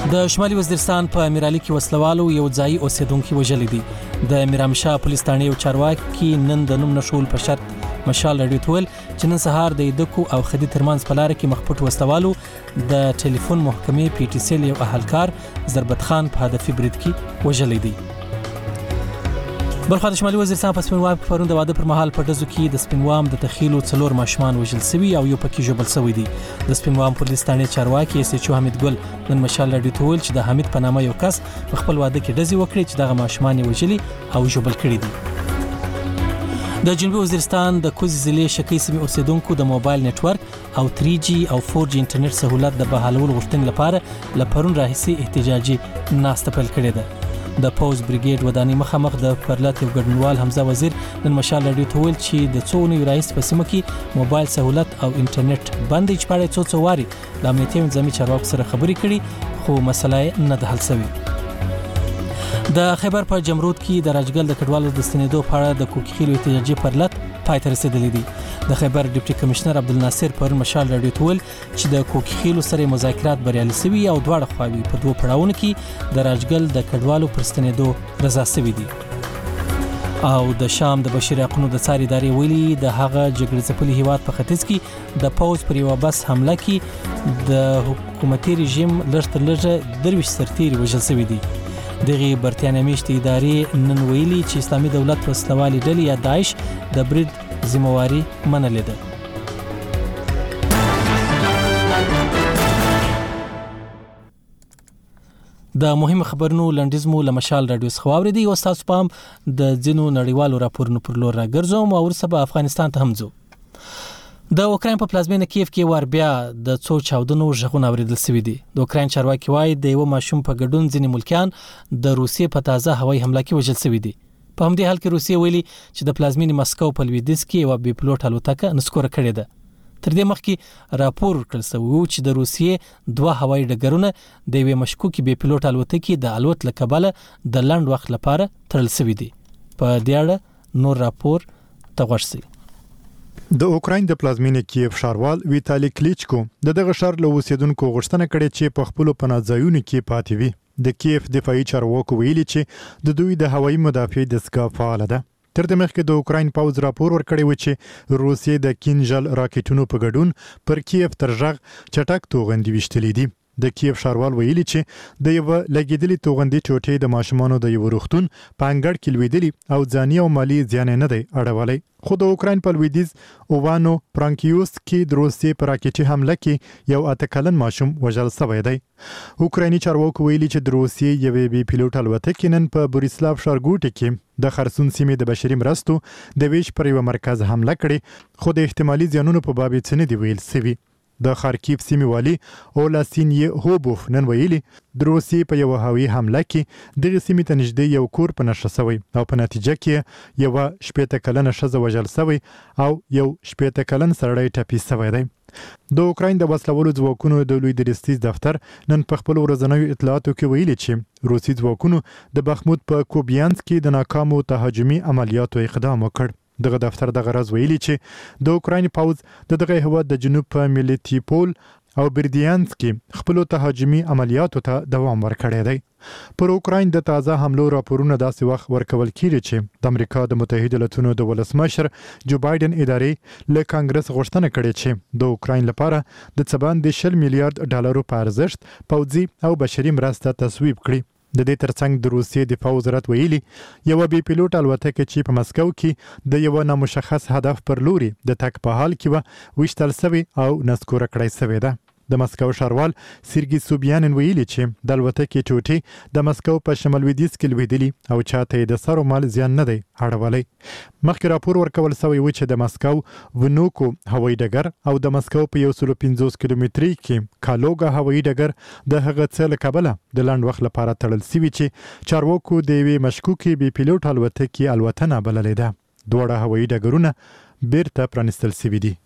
د شمالي وزیرستان په امیرعلی کې وسلوالو یو ځای اوسیدونکو وژلې دي. د میرامشاه پولیس ثانې یو چارواکي نن د نوم نشول په شرط مشال رادیو ته ویل چې نن سهار د دکو او خدي ترمنځ په لار کې مخپټ وسلوالو د ټلیفون محکمې پی ټی سی یو اهلکار ضربت خان په هدفي برید کې وژلې دي. بلخو د شمالي وزیرستان په سپینوام کې پرون د واده پر مهال په ډزو کې د سپینوام د تخیلو څلور ماشومان وژل شوي او یو پکې ژوبل شوی دی. د سپینوام پولیس ثانې چارواکي اس ایچ او حمید ګل نن مشال رادیو ته ویل چې د حمید په نامه یو کس په خپل واده کې ډزې وکړي چې دغه ماشومان یې وژلي او ژوبل کړي دي. د جنوبي وزیرستان د کوزي ضلع شکی سیمې اوسیدونکو د موبایل نتورک او تری جی او فور جی انټرنیټ سہولت د بحالولو غوښتنې لپاره لپرون راهیسي احتجاجي ناسته پیل کړې ده. د پوز بریګیډ ودانۍ مخامخ د پرلط یو ګډونوال حمزه وزیر نن مشال رادیو ته ویل چې د څو نوي رئیس په سیمه کې موبایل سہولت او انټرنیټ بند چې پاره څو څو واري د امنیتي نظامي چارواکو سره خبرې کړي خو مسله نه ده حل شوې. د خیبر په جمرود کې د راجګل د کډوالو د ستنېدو په اړه د کوکخیلو احتجاجي پرلط پای ته رسیدلی دی. د خیبر ډیپټي کمشنر عبدالناصر پرون مشال رادیو ته ویل چې د کوکخیلو سره مذاکرات بریالي شوي او دواړه خواوې په دوه پړاوونو کې د راجګل د کډوالو پر ستنېدو رضا شوي دي. او د شام د بشري حقوقو د څار ادارې ویلي د هغه جګړه ځپلي هیواد په ختیځ کې د پوز پر یو بس حمله کې د حکومتي رژیم لږ تر لږه درویش سرتیري وژل شوي دي. دغه برتانیې میشتي ادارې نن ویلي چې اسلامي دولت وسلوالي ډلې یا داعش د برید ذمہواری منلې ده. د مهم خبرونو لنډیزمو لمشال رادیو څخه واوریدي او تاسو پام د ځینو نړیوالو راپورونو پر لور راګرځوم او ورسره به افغانستان ته هم ځو. د اوکراین په پلازمینه کیف کې ور بیا د څو چاودنو ژغونه اوریدل شوي دي. د اوکراین چارواکي وایي د یو ماشوم په ګډون ځینې ملکیان د روسیې په تازه هوایي حمله کې وژل شوي دي. په همدې حال کې روسیې ویلي چې د پلازمینې مسکو په لویدیځ کې یو بي پلوټ الوتکه نسکوره کړې ده. تر دې مخکې راپور ورکړل شوی و چې د روسیې دوه هوایي ډګرونه د یوې مشکوکې بي پلوټ الوتکې د الوت له کبله د لنډ وخت لپاره تړل شوي دي. په دې اړه نور راپور ته غوښ شئ. د اوکراین د پلازمینې کیف ښاروال ویتالي کلیچکو د دغه ښار له اوسیدونکو غوښتنه کړې چې په خپل پناهځایونو کې پاتې وي. د کیف دفاعي چارواکو ویلي چې د دوی د هوایي مدافع دستګاه فعال ده. تر دې مخکې د اوکراین پوز راپور ورکړی و چې روسیې د کینجل راکټونو په ګډون پر کیف تر ژغ چټک توغندي وشتلې دي. د کیف ښاروال ویلي چې د یو لګیدلې توغندي ټوټې د ماشومانو د یو روغتون په انګړ کې لویدلې او ځاني او مالی زیان نه دی اړولی. خو د اوکراین په لویدیځ اووانو پرانکیوس کې د روسیې په راکټي حمله کې یو اته کلن ماشوم وژل شوی دی. اوکرایني چارواکو ویلي چې د روسیې یوې بي پلوټ الوتکې نن په بوریسلاف ښارګوټي کې د خرسون سیمې د بشري مرستو د ویش پر یو مرکز حمله کړې خو د احتمالي زیانونو په باب څه نه دی ویل شوی. د خارکیف سیمې والي اولاسینیه هوبوف نن ویلي د روسیې په یو هوایي حمله کې دغه سیمې ته نږدې یو کور په نښه شوی او په نتیجه کې یو شپېته کلنه ښځه وژل شوی او یو شپېته کلن سړی ټپي شوی دی. د اوکراین د وسلوالو ځواکونو د لوی درستیز دفتر نن په خپل ورځنیو اطلاعاتو کې ویلي چې روسي ځواکونو د بخمود په کوبیانس کې د ناکامو تهاجمي عملیاتو اقدام وکړ. دغه دفتر د غرض ویلي چې د اوکراین پوز د دغه هواد د جنوب په ملیټیپول او بردیانس کې خپل تهاجمي عملیاتو ته دوام ورکړی دی. پر اوکراین د تازه حملو راپورونه داسې وخت ورکول کیږي چې د امریکا د متحده ایالاتونو د ولسمشر جو بایدن ادارې له کانګرس غوښتنه کړې چې د اوکراین لپاره د څه باندې شل میلیارډ ډالرو په ارزښت پوځي او بشري مرسته تصویب کړي. د دې ترڅنګ د روسیې دفاع وزارت ویلي یو بي پلوټ الوتکه چې په مسکو کې د یو نامشخص هدف پر لوري د تک په حال کې و وشتل شوی او نسکوره کړی شوی ده. د مسکو ښاروال سیرګي سوبیانن ویلي چې د الوتکې ټوټې د مسکو په شمال لویدیځ کې لویدلي او چاته د سر او مال زیان نه دی اړولی. مخکې راپور ورکول شوی و چې د مسکو ونوکو هوایي ډګر او د مسکو په یو سل پنځوس کیلومتري کې کالوګا هوایي ډګر د هغه څه له کبله د لنډ وخت لپاره تړل شوي چې چارواکو د یوې مشکوکې بي پلوټ الوتکې الوتنه بللې ده. دواړه هوایي ډګرونه بیرته پرانیستل شوي دي.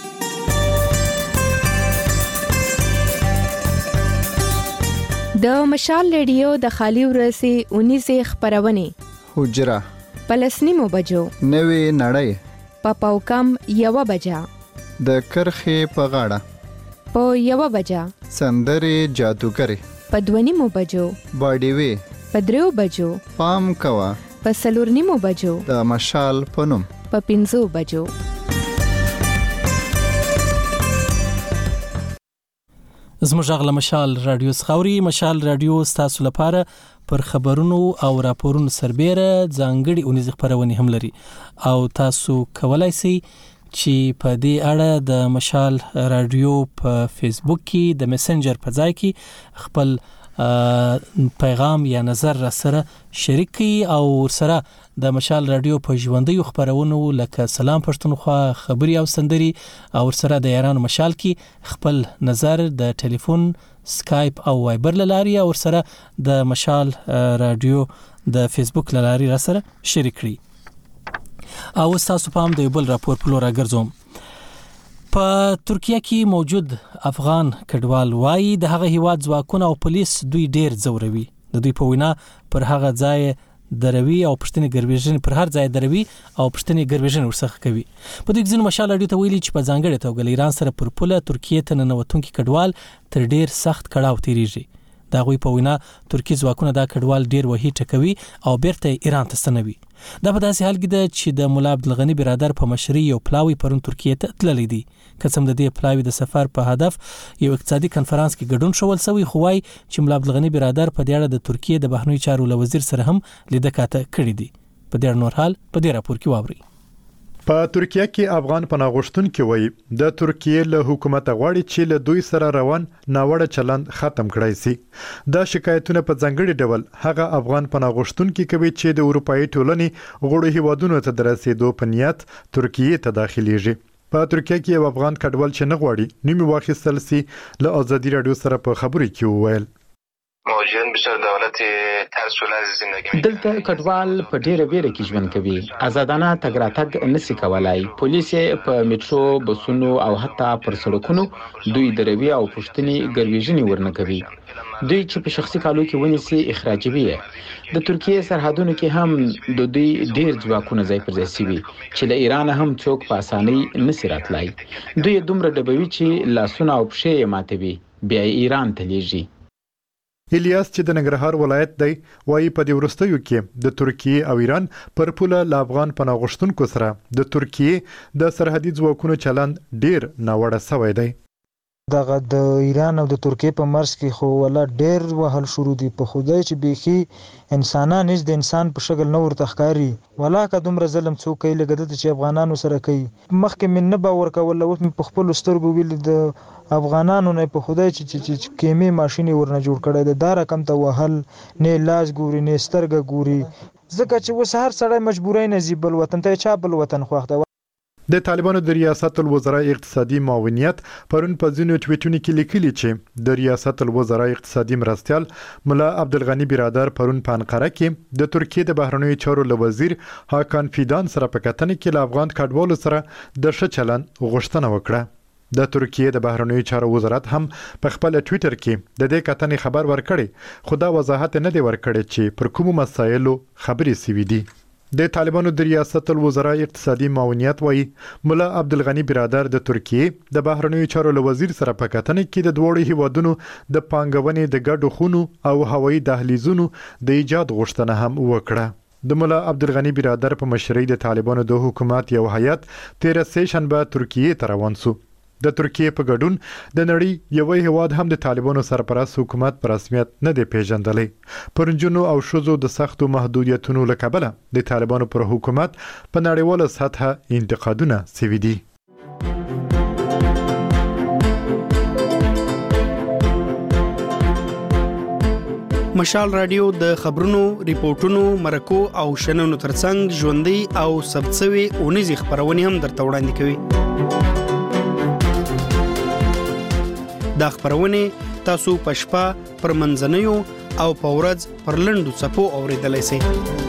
د مشال رادیو د خالي ورسي اونیزه خبرونه حجره پلسنیمو بجو نوې نړۍ په پاوکم یو بجا د کرخې په غاړه په یو بجا سندرې جادوګری په دوه نیمو بجو، باډي وی په دریو بجو، پام کوا په څلور نیمو بجو، د مشال په نوم په پنځو بجو. زموږ غل مشال رادیو سخوري. مشال رادیو ستاسو لپاره پر خبرونو او راپورونو سربېره ځانګړي اونیز خبرونه هم لري او تاسو کولای شئ چې په دې اړه د مشال رادیو په فیسبوک کې د میسنجر په ځای کې خپل پیغام یا نظر را سره شریک کړئ او سره د مشال رادیو په ژوندۍ خبرونو لکه سلام پښتونخوا، خبري او سندري او سره د ایران مشال کې خپل نظر د ټلیفون، سکایپ او وایبر لاري او سره د مشال رادیو د فیسبوک لاري را سره شریک کړئ. او تاسو په هم د بل راپور په لور راګرځوم. په ترکیه کې موجود افغان کډوال وایي د هغه هیواد ځواکونه او پولیس دوی ډیر ځوروي. د دوی په وینا پر هغه ځای دروي او پښتني ګرویژن پر هر ځای دروي او پښتني ګرویژن ورڅخه کوي. په دې ځین مشال اړیته ویلي چې په ځانګړي توګه ایران سره پر پوله ترکیه ته ننوتونکي کډوال تر ډیر سخت کړهو تیریږي. دا غوي په وینا ترکی ځواکونه دا کډوال ډیر وਹੀ ټکوي او بیرته ایران ته ستنوي. دا په داسې حال کې ده چې د مولا عبدالغنی برادر په مشرۍ یو پلاوی پرون ترکیه ته تللی دی. قسم د دې پلاوی د سفر په هدف یو اقتصادي کنفرانس کې ګډون شول سوی، خو وايي چې مولا عبدالغنی برادر په دې اړه د ترکیه د بهرنیو چارو وزیر سره هم لیدکاته کړې دي. په دې نور حال په دې راپور کې واوري. په ترکیه کې افغان پناهغښتونکي وایي د ترکیه له حکومت غواړي چې له دوی سره روان ناوړه چلند ختم کړای شي. دا شکایتونه په ځانګړي ډول هغه افغان پناهغښتونکي کوي چې د اروپאי ټولنې غړو هیوادونو ته درسېدو په نیت ترکیه ته داخليږي. په ترکیه کې یو افغان کډوال چې نه غواړي نیمه واخیستل سي له ازادي رادیو سره په خبري کې وویل موجود بشر دولت ترسول از زندگی دلته کډوال په ډیره ویره کې ژوند کوي. آزادانه تګ راتګ نشي کولای. پولیس په میټرو، بسونو او حتی پر سړکونو دوی دروي او پښتني ګرویژنې ورنه کوي. دوی چې په شخصي کالو کې ونیسي اخراجوي. د ترکیه سرحدونو کې هم د دوی ډیر ځواکونه ځای پر ځای شوي چې له ایران هم څوک په اسانۍ نشي راتلای. دوی دومره ډبوي چې لاسونه او پښې یې ماتوي، بیا ایران ته لیږي. الیاس چې د ننګرهار ولایت دی وایي په دې وروستیو کې د ترکیه او ایران پر پوله له افغان پناهغښتونکو سره د ترکیه د سرحدي ځواکونو چلند ډیر ناوړه شوی دی. دغه د ایران او د ترکیه په مرز کې خو ولا ډیر وهل شروع دي. په خدای چې بيخي انسانان هیڅ د انسان په شکل نه ورته ښکاري. ولا که دومره ظلم څوک کوي لکه د چې افغانانو سره کوي. مخکې من نه باور کول اوس په خپل سترګو ویل د افغانانو نه په خدای چې چې کیمې ماشين ورنه جوړ کړي د دار کم ته وهل نه لاس ګوري نه سترګه ګوري. ځکه چې وس هر سړی مجبورای نه زیبل وطن ته چا بل وطن خوښ. د طالبانو د ریاست الوزرا اقتصادي معاونیت پرون په ځینو ټویټونو کې لیکلي چې د ریاست الوزرا اقتصادي مرستيال مولا عبدالغنی برادر پرون په انقره کې د ترکیه د بهرنیو چارو وزیر هاکان فیدان سره په کتنه کې له افغان کډوالو سره د ښه چلند غوښتنه وکړه. د ترکیه د بهرنیو چارو وزارت هم په خپل ټویټر کې د دې کتنې خبر ورکړي، خو دا وضاحت نه دی ورکړی چې پر کومو مسایلو خبرې سوي دي. د طالبانو د ریاست الوزرا اقتصادي معاونیت وایي مولا عبدالغنی برادر د ترکیه د بهرنیو چارو وزیر سره په کتنه کې د دوړو هیوادونو د پانګونې د ګډو خونو او هوایي دهلیزونو د ایجاد غوښتنه هم وکړه. د مولا عبدالغنی برادر په مشرۍ د طالبانو د حکومت یو هیئت تیر سه شنبه ترکیه ته روان شو. د ترکیه په ګډون د نړۍ یو هیواد هم د طالبانو سرپرست حکومت په رسمیت نه دی پیژندلی. پرنجونو او شوزو د سختو محدودیتونو له کبله د طالبانو پر حکومت په نړیواله سطحه انتقادونه سوي دي. مشال رادیو د خبرونو، ریپورتونو، مرکو او شننو ترڅنګ ژوندۍ او ثبتسوي اونیزې خبرونه هم درته وړاندې کوي. دا خبرونه تاسو په شپه پر منځنیو او په ورځ پر لنډو څپو اوریدلای شئ.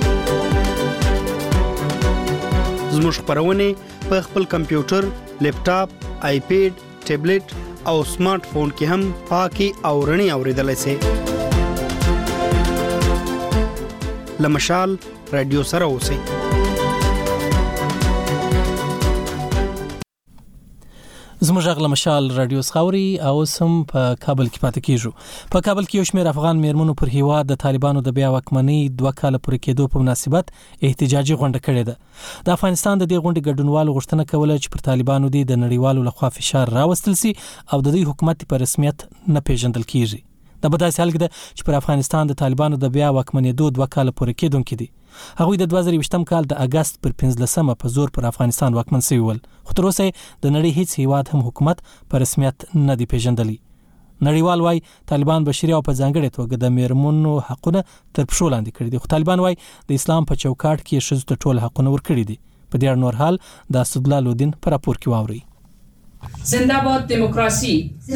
زموږ خبرونه په خپل کمپیوټر، لیپټاپ، آیپیډ، ټابلیټ او سمارټ فون کې هم پاکي او رڼي اوریدلای شئ. لمشال رادیو سره اوسئ. زموږ غږ مشال رادیو خاوري او سم په کابل کې پاتې کیږو. په کابل کې یو شمېر افغان میرمنو پر هیواد د طالبانو د بیا واکمنۍ دوه کاله پورې کېدو په مناسبت احتجاجي غونډه کړې ده. د افغانستان د دې غونډې ګډونوالو غوښتنه کوله چې پر طالبانو د نړیوالو لخوا فشار راوستل سي او د دوی حکومت په رسمیت نه پیژندل کیږي. د بداسې حال کې چې پر افغانستان د طالبانو د بیا واکمنېدو دوه کاله پورې کېدونکې دي. هغوی د دوه زره یوولسم کال د اگست پر پنځلسمه په زور پر افغانستان واکمن شوي ول، خو تر اوسه د نړۍ هیڅ هیواد هم حکومت په رسمیت نه دی پیژندلی. نړیوال وايي طالبان بشري او په ځانګړې توګه د میرمنو حقونه تر پښو لاندې کړي دي، خو طالبان وايي د اسلام په چوکاټ کې ښځو ته ټول حقونه ورکړي دي. په دې اړه نور حال د اسدالله لودین په راپور کې واوري. زنده باد دیموکراسي،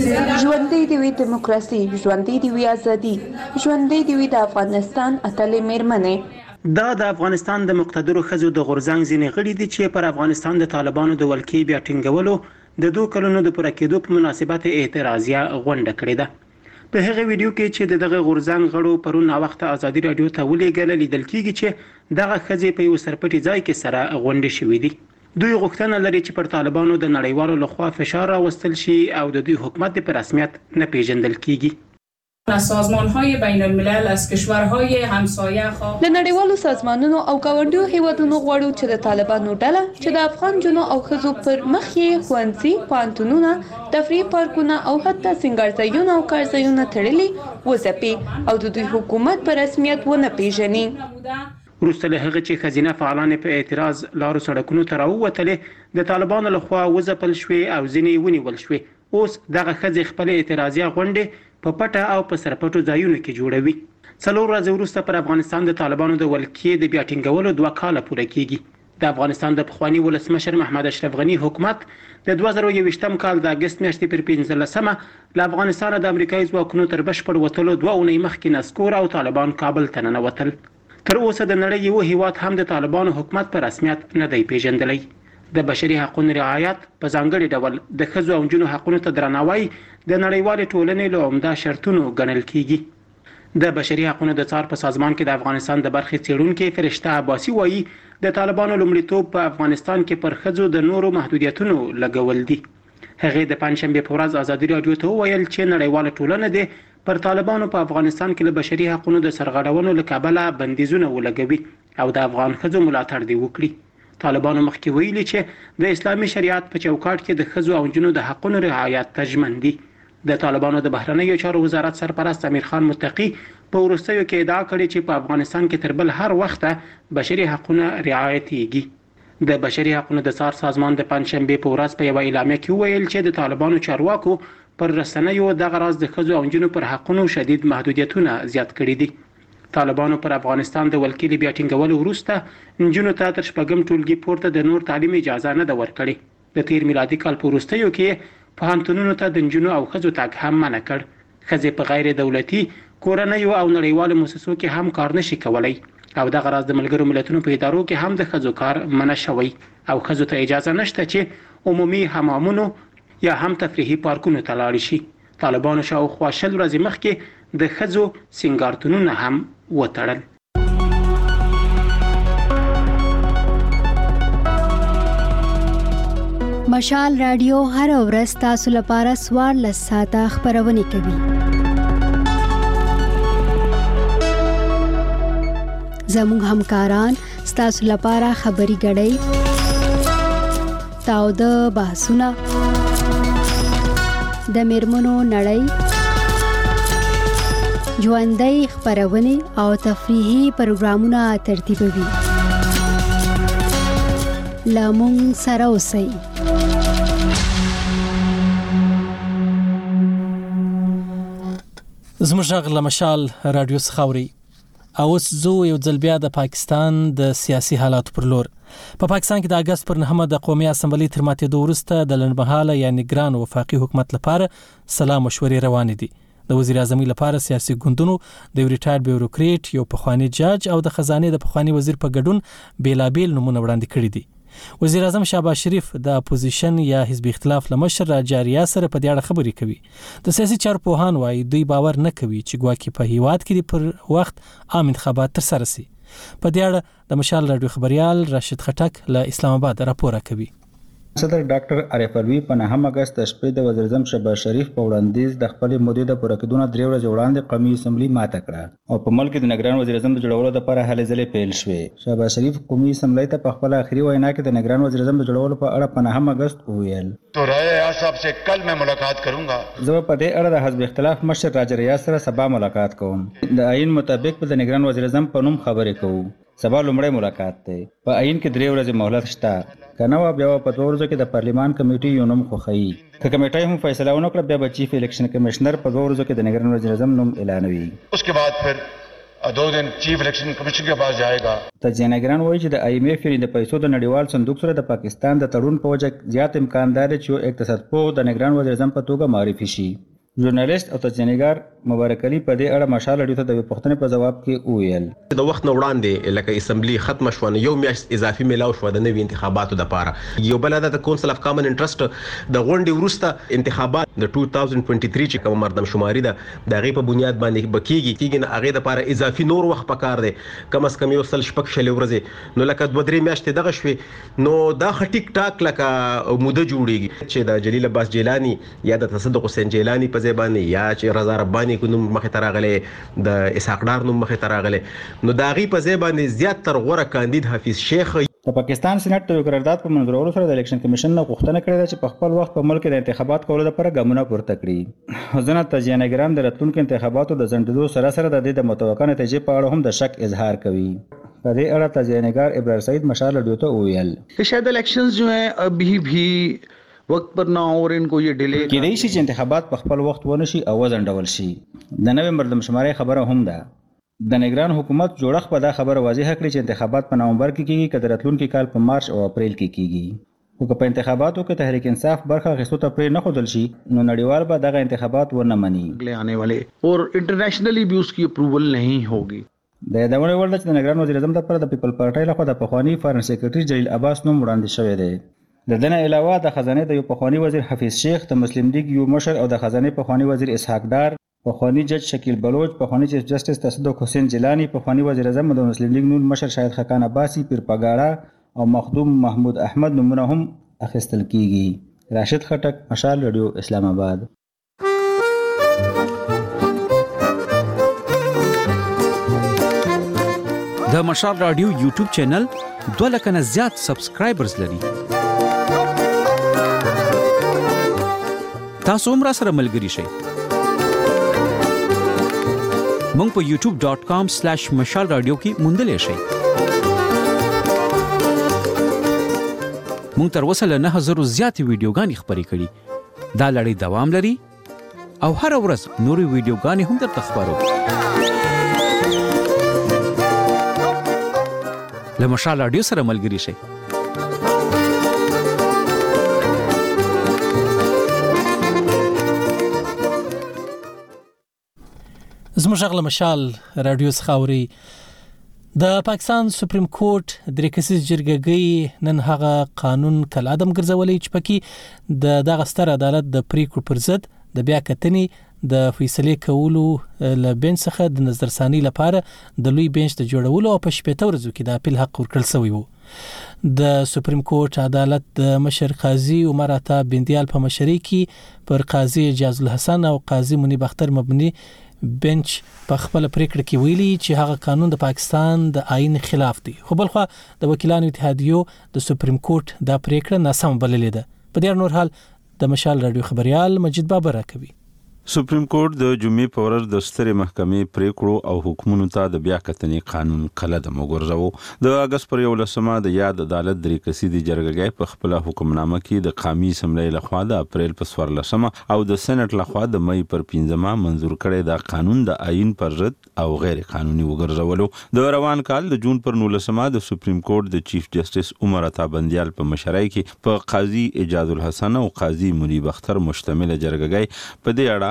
ژوندۍ دی وي دیموکراسي، ژوندۍ دی وي ازادي، ژوندۍ دی وي د افغانستان اتلې میرمنې. دا د افغانستان د مقتدرو ښځو د غورځنګ ځینې غړي دي چې پر افغانستان د طالبانو د ولکې بیا ټینګولو د دوه کلونو د پوره کېدو په مناسبت اعتراضیه غونډه کړې ده. په هغه ویډیو کې چې دغه غورځنګ غړو پرون وخت ازادي رادیو ته ولېږل لیدل کېږي چې دغه ښځې په یو سرپټي ځای کې سره غونډه شوې دي. دوی غوښتنه لري چې پر طالبانو د نړیوالو لخوا فشار راوستل شي او د دوی حکومت په رسمیت نه پیژندل کیږي. سازمان‌های بین الملل از کشورهای همسایه خواه د نړیوالو سازمانونو او ګاونډیو هیوادونو غواړو چې د طالبانو ډله چې د افغان جنو او ښځو پر مخ یې ښوونځي، پوهنتونونه، تفریح پارکونه او حتی سینګارځایونه او کارځایونه تړلي وځپي او د دوی حکومت په رسمیت ونه پیژني. وروسته له هغه چې ښځینه فعالان په اعتراض لارو سړکونو ته راووتلې د طالبانو لخوا وځپل شوې او ځینې ونیول شوې. اوس دغه ښځې خپل اعتراضیه غونډې په پټه او په سرپټو ځایونو کې جوړوي. څلور ورځې وروسته پر افغانستان د طالبانو د ولکې د بیا ټینګولو دوه کاله پوره کېږي. د افغانستان د پخواني ولسمشر محمد اشرف غني حکومت د دوه زره یوولسم کال د اگست میاشتې پر پنځلسمه له افغانستان د امریکایي ځواکونو تر بشپړ وتلو دوه اونۍ مخکې نسکور او طالبان کابل ته ننوتل. تر اوسه د نړۍ یو هیواد هم د طالبانو حکومت په رسمیت نه دی پیژندلی. د بشري حقوقو رعایت په ځانګړي ډول د ښځو او نجونو حقوقو ته درناوی د نړیوالې ټولنې له عمده شرطونو ګڼل کیږي. د بشري حقوقو د څار په سازمان کې د افغانستان د برخې څېړونکي فرشته عباسي وایي د طالبانو لومړیتوب په افغانستان کې پر ښځو د نورو محدودیتونو لګول دي. هغه د پنځشنبه په ورځ ازادي رادیو ته وویل چې نړیواله ټولنه د پر طالبانو په افغانستان کې له بشري حقوقو د سرغړونو له کبله بندیزونه ولګوي او د افغان ښځو ملاتړ دی وکړي. طالبانو مخکې ویلي چې د اسلامي شریعت په چوکاټ کې د ښځو او نجونو د حقوقو رعایت تضمین دي. د طالبانو د بهرنیو چارو وزارت سرپرست امیر خان متقی په وروستیو کې ادعا کړې چې په افغانستان کې تر بل هر وخت بشري حقوقو رعایت کیږي. د بشري حقوقو د څار سازمان د پنځشنبه په ورځ په یو اعلامیه کې ویل چې د طالبانو چارواکو پر رسنیو دغه راز د ښځو او نجونو پر حقوقو شدید محدودیتونه زیات کړي دي. طالبانو پر افغانستان د ولکې بیا ټینګولو وروسته نجونو ته تر شپږم ټولګي پورته د نور تعلیم اجازه نه ده ورکړې. د تیر میلادي کال په وروستیو کې پوهنتونونو ته د نجونو او ښځو تګ هم منع کړ. ښځې په غیر دولتي کورنیو او نړیوالو مؤسسو کې هم کار نشي کولای او دغه راز د ملګرو ملتونو په ادارو کې هم د ښځو کار منع شوی او ښځو ته اجازه نشته چې عمومي حمامونو یا هم تفریحي پارکونو ته لاړ شي. طالبانو شاوخوا شل ورځې مخکې د ښځو سینګارتونونه هم وتړل. مشال رادیو هر ورځ تاسو لپاره سوار لساته خبرونه کوي. زموږ همکاران ستاسو لپاره خبري غړي تاو د بحثونه د میرمنو نړۍ ژوندۍ خبرونه او تفریحي پروګرامونه ترتیبوي. لامون سره اوسئ. زموږ غږ له مشال رادیو څخه اوري. او اوس زه یو ځل بیا د پاکستان د سیاسي حالاتو پر لور. په پاکستان کې د اگست پر نهمه د قومي اسمبلی تر ماتېدو وروسته د لنډمهاله یعنی ګران وفاقي حکومت لپاره سلا مشورې روانې دي. د وزیر اعظم لپاره سیاسي ګوندونو د ریټایرډ بیوروکریټ یو پخوانی جاج او د خزانه د پخوانی وزیر په ګډون بیلابیل نمونه وړاندې کړي دي. وزیر اعظم شهباز شریف د اپوزیشن یا حزب اختلاف لمشر راجاریه سره په دې اړه خبرې کوي. د سیاسي چارو پوهان وايي دوی باور نه کوي چې ګواکې په هیواد کې پر وخت عام انتخابات تر سره شي. په دې اړه د مشال رادیو خبريال راشد خټک له اسلام آباد راپور کوي. صدر ډاکټر عارف الوی په نهم اگست د شپې د وزیر اعظم شهباز شریف په وړاندیز د خپل مودې د پوره کېدو نه درې ورځې وړاندې قومي اسمبلی ماته کړه او په ملک کې د نگران وزیر اعظم د جوړولو لپاره هلې ځلې پیل شوې. شهباز شریف قومي اسمبلی ته په خپل اخري وینا کې د نگران وزیر اعظم د جوړولو په اړه په نهم اگست وویل تو رائے ریاض صاحب سے کل میں ملاقات کروں گا. زه په دې اړه د حزب اختلاف مشر راج ریاض سره سبا ملاقات کوم. د آئین مطابق په د نگران وزیر اعظم په نوم خبرې کوو. سبا لومړی ملاقات دی. په آئین کې درې ورځې مهلت شته. کنه وا بیا په دوه ورځو کې د پارلیمان کمیټې یو نوم خوښوي. که کمیټې هم فیصله ونه کړه بیا به چیف الیکشن کمشنر په دوه ورځو کې د نگران وزیر اعظم نوم اعلانوي. اس کے بعد پھر دو دن چیف الیکشن کمیشن کے پاس جائے گا. تجزیه نگران وایي چې د آی ایم ایف یعنې د پیسو د نړیوال صندوق سره د پاکستان د تړون په وجه زیات امکان دی چې یو اقتصاد پوه د نگران وزیر اعظم په توګه معرفي شي. ژورنالیست او تجزیه نګار مبارک علي په دې اړه مشال اړیو ته د پوښتنې په جواب کې وویل د وخت نه وړاندې لکه اسمبلی ختم شو نو یو میاشت اضافي ملاو شو د نوي انتخاباتو لپاره. یو بل د کونسل اف کامن انټرست د غونډې وروسته انتخابات د دوه هزار او دوه سوه چې کوم مردم شماري ده د هغې په بنیاد باندې بکیږي کېږي نه هغې دپاره اضافي نور وخت پکار دی کم از کم یو سل شپږ شلې ورځې نو لکه دوه درې میاشتې دغه شوې نو دا ښه ټیک ټاک لکه موده جوړېږي چې د جلیل عباس جیلاني یا د تصدق حسین جیلاني په ځای باندې یا چې رضا رباني کو نوم مخې ته راغلی د اسحاق ډار نوم مخې ته راغلی نو د هغې په ځای باندې زیات تر غوره کاندید حفیظ شیخ. د پاکستان سېنات د یو قرارداد په منظورولو سره د الیکشن کمیشن نه غوښتنه کړې ده چې په خپل وخت په ملک کې د انتخابات کولو لپاره ګامونه پورته کړي. ځینې تجزیه نګران د راتلونکو انتخاباتو د ځنډېدو سره سره د دې د متوقع نتیجې په اړه هم د شک اظهار کوي. په دې اړه تجزیه نګار ابرار سعید مشال اډیو ته وویل کہ شاید الیکشنز جو ہیں ابھی بھی وقت پر نہ اور ان کو یہ ډیلے کېدای شي چې انتخابات په خپل وخت ونه شي او وځنډول شي. د نوې مردم شمارۍ خبره هم ده. د نگران حکومت جوړښت په دا خبره واضح کړې چې انتخابات په نومبر کې کېږي که د راتلونکي کال په مارچ او اپریل کې کېږي. خو که په انتخاباتو کې تحریک انصاف برخه اخیستو ته پرې نه ښودل شي نو نړیوال به دغه انتخابات ونه مني. آنے والے اور انټرنیشنلی بھی اس کی اپروول نہیں ہوگی. د یادونې وړ ده چې د نگران وزیر اعظم لپاره د پیپل پارټۍ لخوا د پخواني فارن سیکرټري جلیل عباس نوم وړاندې شوی دی. د دې نه علاوه د خزانې د یو پخواني وزیر حفیظ شیخ د مسلم لیگ یو مشر او د خزانې پخواني وزیر اسحاق ډار پخواني جج شکیل بلوچ پخواني چیف جسټس تصدق حسین جیلانی پخواني وزیر اعظم د مسلم لیگ نون مشر شاهد خاقان عباسی پیر پګاړه او مخدوم محمود احمد نومونه هم اخیستل کیږي. راشد خټک مشال رادیو اسلام آباد. د مشال رادیو یوټیوب چینل دوه لک نه زیات سبسکرایبرز لري. تاسو هم را سره ملګري شئ. مونږ په یوټیوب ډاٹ کام سلیش مشال رادیو کې موندلی شئ. مونږ تر اوسه له نه زرو زیاتې ویډیوګانې خپرې کړي. دا لړۍ دوام لري او هره ورځ نورې ویډیوګانې هم درته خپروو. له مشال رادیو سره ملګري شئ. زموږ غږ له مشال رادیو څخه اورئ. د پاکستان سپریم کورټ درې کسیز جرګه نن هغه قانون کلادم ګرځولې چې پکې د دغه ستر عدالت د پریکړو پر ضد د بیا کتنې د فیصلې کولو له بنچ څخه د نظرثاني لپاره د لوی بنچ د جوړولو او په شپږ ورځو کې د اپیل حق ورکړل شوی وو. د سپریم کورټ عدالت د مشر قاضي عمر عطا بندیال په مشرۍ کې پر قاضي اجاز الحسن او قاضي منیب اختر مبني بنچ په خپل پریکړه کې ویلي چې هغه قانون د پاکستان د آئین خلاف دی. خو بل خو د وکیلانو اتحادیو د سپریم کورټ دا پریکړه ناسم بللې ده. په دې نور حال د مشال رادیو خبريال مجید بابر راکوي. سپریم کورټ د جمعې په ورځ د سترې محکمې پریکړو او حکمونو ته د بیا کتنې قانون قلم وګرځاو. د اگست پر یولسمه د یاد عدالت درې کسیزې جرګه په خپل حکمنامه کې د قومي اسمبلی لخوا د اپریل په څوارلسمه او د سېنات لخوا د مې پر پنځمه منزور کړی د قانون د آئین پر ضد او غیر قانوني وګرځولو. د روان کال د جون پر نولسمه د سپریم کورټ د چیف جسټس عمر عطا بندیال په مشرۍ کې په قاضي اجاز الحسن او قاضي منیب اختر مشتمل جرګه په دې اړه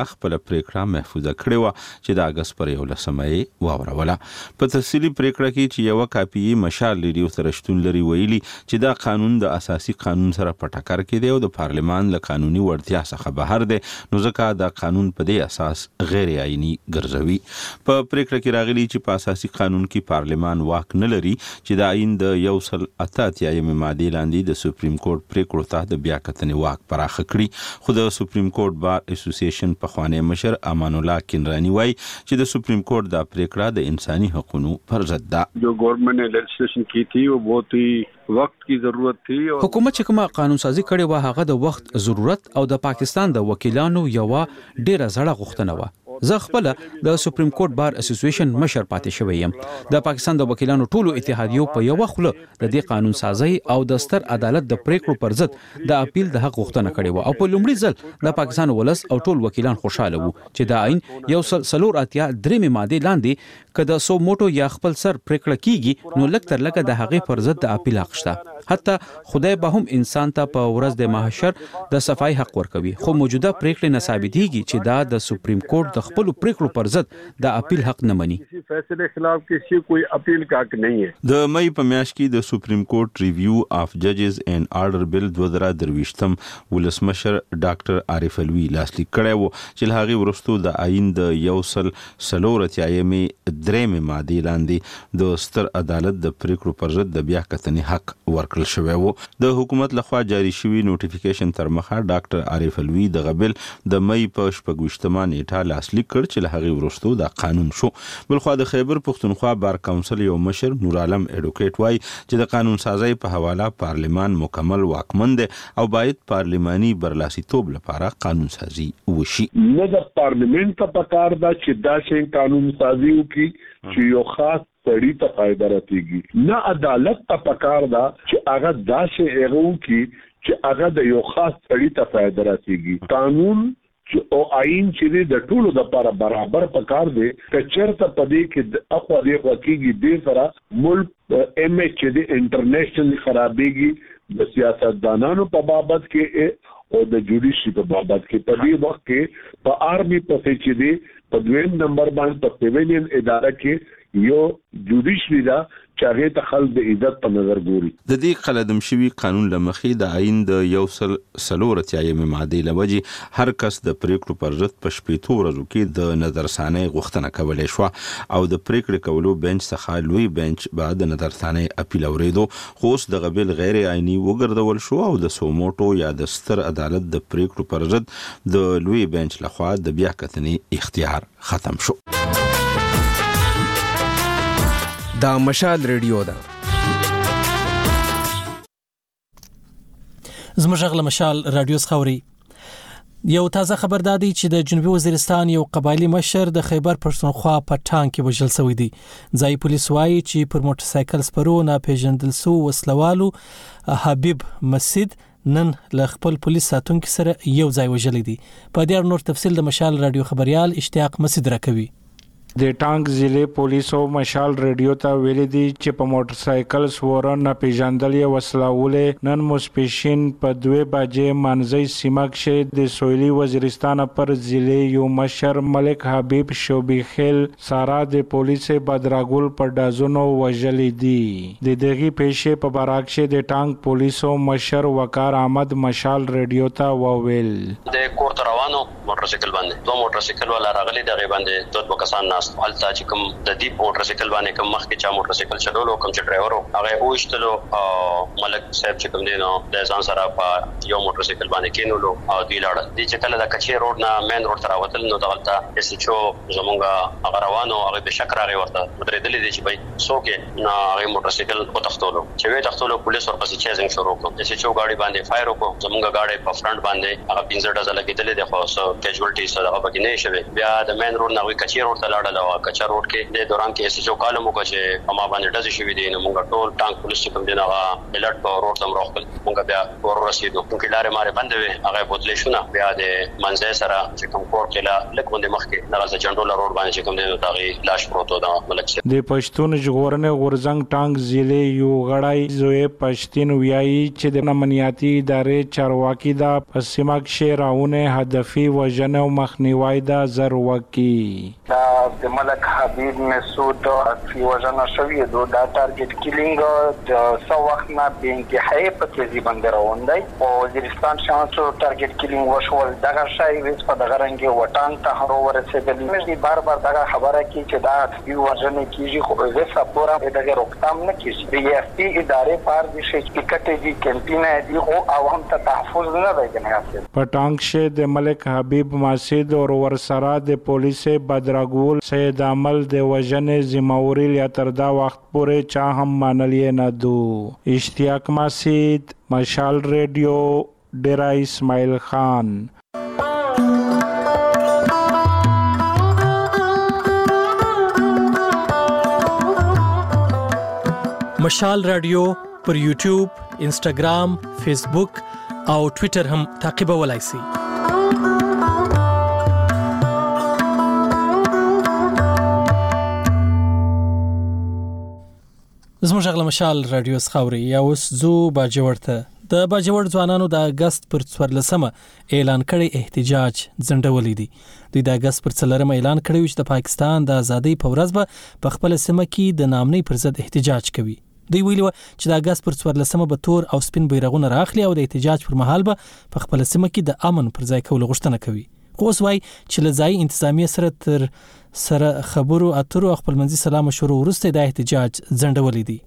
خپل پریکړه محفوظه کړې و چې د اگست پر یولسمه یې واوروله. په تفصیلي پریکړه کې چې یو کاپی مشال ریډیو سره شتون لري ویلي چې دا قانون د اساسي قانون سره په ټکر کې دی او د پارلمان له قانوني وړتیا څخه بهر دی، نو ځکه دا قانون په دې اساس غیر آئینی ګرځوي. په پریکړه کې راغلي چې په اساسي قانون کې پارلمان واک نه لري چې د آئین د یو سل اته اتیایمې مادې لاندې د سپریم کورټ پریکړو ته د بیا کتنې واک پراخه کړي. خو د سپریم کورټ بار اسوسییشن پخوانی مشر امان الله کنرانی وایي چې د سپریم کورټ دا پریکړه د انساني حقوقو پر ضد ده. جو گورنمنٹ نے لیجسلیشن کی تھی وہ بہت ہی وقت کی ضرورت تھی. حکومت چې کومه قانون سازي کړې و هغه د وخت ضرورت او د پاکستان د وکیلانو یو ډیره زړه غوښتنه و. زه خپل د سپریم کورټ بار اسوسییشن مشر پاتې شوی یم. د پاکستان د وکیلانو ټولو اتحادیو په یو خله د دې قانون سازي او د ستر عدالت د پریکړو پر ضد د اپیل د حق غوښتنه کړې و او په لومړي ځل د پاکستان ولس او ټول وکیلان خوشاله وو چې د آئین یو سلور اتیا درېمې ماده لاندې کله سو موټو یا خپل سر پریکړه کیږي نو لکه تر لکه د هغې پر ضد د اپیل حق شته. حتی خدای به هم انسان ته په ورځ د محشر د صفای حق ورکوي، خو موجوده پریکړې نه ثابتېږي چې دا د سپریم کورټ د خپل پریکړو پر ضد د اپیل حق نه مني. فیصله خلاف کسی کوئی اپیل کا حق نه ہے. د مې په میاشت کې د سپریم کورټ ریویو اف ججز اینڈ آرډر بل دوه زره درویشتم ولسمشر ډاکټر عارف الوی لاسلیک کړی و چې هغه ورستو د آئین د یو سل سلور اتیایمې درېمې ماده لاندې د ستر عدالت د پریکړو پر ضد د بیا کتنې حق ورکړل شوی و. د حکومت لخوا جاری شوی نوټیفیکیشن تر مخه ډاکټر عارف الوی د غبل د مې په شپږویشتمه نیټه لاسلیک کړ چې له هغې ورستو دا قانون شو. بلخوا د خیبر پښتونخوا بار کونسل یو مشر نور عالم ایډوکیټ وای چې د قانون سازی په حواله پارلمان مکمل واکمن دی او باید پارلماني برلاسیتوب لپاره قانون سازی وشي. نه د پارلیمنت ته پکار دا چې دا شی قانون سازی وکړي چې یو خاص سړی ته فائدہ راتېږي، نه عدالت ته پکار دا چې هغه داسې هغه وکړي چې هغه د یو خاص سړي ته فائدہ راتېږي. قانون او آئین چې د ټولو لپاره برابر پکار دی که چېرته په دې کې د اخوا دېخوا کېږي دې سره ملک ایم ایچ چې د انټرنیشنل خرابېږي د سیاستدانانو په بابت کې او د جوډیشي په بابت کې. په دې وخت کې په آرمي پسې چې دی په دویم نمبر باندې په سیویلین اداره کې یو جوډیشي دا چې هغه ته خلک د عزت په نظر ګوري. د دې قلم شوی قانون لمخې د آئین د یو سل سلور اتیایمې ماده لوجې هر کس د پریکړو پر ضد په شپېتو ورځو کې د نظرثانۍ غوښتنه کولی شوه او د پریکړې کولو بنچ څخه لوی بنچ به د نظرثانۍ اپیل اورېدو. خو اوس دغه بیل غیر آئیني وګرځول شو او د سوموټو یا د ستر عدالت د پریکړو پر ضد د لوی بنچ لخوا د بیا کتنې اختیار ختم شو. دا مشال ریډیو ده. زموږ غل مشال رادیو خوري. یو تازه خبر دادی چې د جنوبي وزیرستان یو قبایلی مشر د خیبر پښتونخوا په ټانک کې وژل شوی دی. ځای پولیس وایي چې پر موټر سایکل سپرو نه پیژندل سو وسلوالو حبیب مسجد نن له خپل پولیس ساتونکو سره یو ځای وژل دي. په دې اړه نور تفصیل د مشال رادیو خبريال اشتیاق مسجد راکوي. د ټانک ضلع پولیسو مشال ریډیو ته ویل دي چې په موټر سایکل سوار نه پیژندل یو وسلاولې نن مسپیشن په دوه بجې منځي سیمه کې د سویلي وزیرستان پر ضلع یو مشر ملک حبیب شوبیخل سارا د پولیس بدراګول پر دازونو وژلې دي. د دغه پیښې په براکشه د ټانک پولیسو مشر وقار احمد مشال ریډیو ته وویل د کوټ روانو موټر سایکل باندې دوه موټر سایکل ولا راغلي دغه باندې دوه کسان ناس حالت چې کوم د دې موټر سایکل باندې کوم مخ کې چا موټر سایکل چلولو کوم چې ډرایور هغه وښتلو ملک صاحب چې کوم دی نو د ځان سره په یو موټر سایکل باندې کېنولو او دی لاړ دي چې کله د کچې روډ نه مین روډ تر راوتل نو دغلطه اس ایچ او زمونږه هغه روانو هغه به شکر هغه ورته درېدلې دي چې بای څوک نه هغه موټر سایکل په تختولو چې وې تختولو پولیس ورپسې چیزنګ شروع کړ اس ایچ او گاډي باندې فایر وکړو زمونږه گاډي په فرنٹ باندې هغه پنځه ډزه لګېدلې دي خو سو کیجوالټي سره هغه پکې نه شوي. بیا د مین روډ نه وې کچې روډ ته لاړل او کچا روډ کې د دوران کې اس ایچ او کالم وکړ چې ما باندې ډزې شوې دي نو موږ ټول ټانک پولیس کوم دی هغه الرټ په روډ تم راغل موږ بیا ور رسیدو کوم کې لارې ماره بند وي هغه بوتلې شونه بیا د منځه سره چې کوم کور کې لا لکه باندې مخ کې دغه جنډول روډ باندې چې کوم دی دغه لاش پروت دا ملک شه د پښتون ژغورنې غورزنګ ټانک ضلع یو غړای زوی پښتين ویایي چې د امنیتي ادارې چارواکي دا پسیمه کې راونه هدفي وژنې او مخنیوي د زر وکي دا د ملک حبیب مسعود اصلي وژنه شوې ده دا ټارګټ کیلینګ د څو وخت نه به انتهایی په تیزی باندې روان دی او وزیرستان شانسو ټارګټ کیلینګ وشول دغه شای ویس په دغه رنګ وټان ته هرو ورسېدل مې بار بار دغه خبره کی چې دا اصلي وژنه کیږي خو زه سپورا دغه روکتام نه کیږي د اف پی ادارې پار دي چې ټیکټ دي کینټینه دي او عوام ته تحفظ نه دی کنه پټانګ شه د ملک حبیب ماسید او ورسره د پولیس بدراګول سید عمل د وژنې ذمہواری یا تر دا وخت پورې چا هم مانلې نه دو اشتیاق ماسید مشال ریډیو ډیرا اسماعیل خان مشال رادیو پر یوټیوب، انسټاګرام، فیسبوک او ټوئیټر هم تعقیبولای شئ. زموږ غل مشال رادیو سخاوري یا اوس زو باجوړته د باجوړ ځوانانو د اگست پر څوارلسمه اعلان کړی احتجاج ځنډولې دي. دوی د اگست پر څلورمه اعلان کړی چې د پاکستان د ازادۍ په ورځ به په خپل سیمه کې د نامنۍ پر ضد احتجاج کوي. دوی ویلي چې د اگست پر څوارلسمه به تور او سپین بیرغونه راخلي او د احتجاج پر مهال به په خپل سیمه کې د امن پر ځای کولو غوښتنه کوي. خو اوس وايي چې له ځای انتظامیه سره تر سره خبرو اترو خپل منځي سلام مشورو وروسته د احتجاج ځنډولې دي.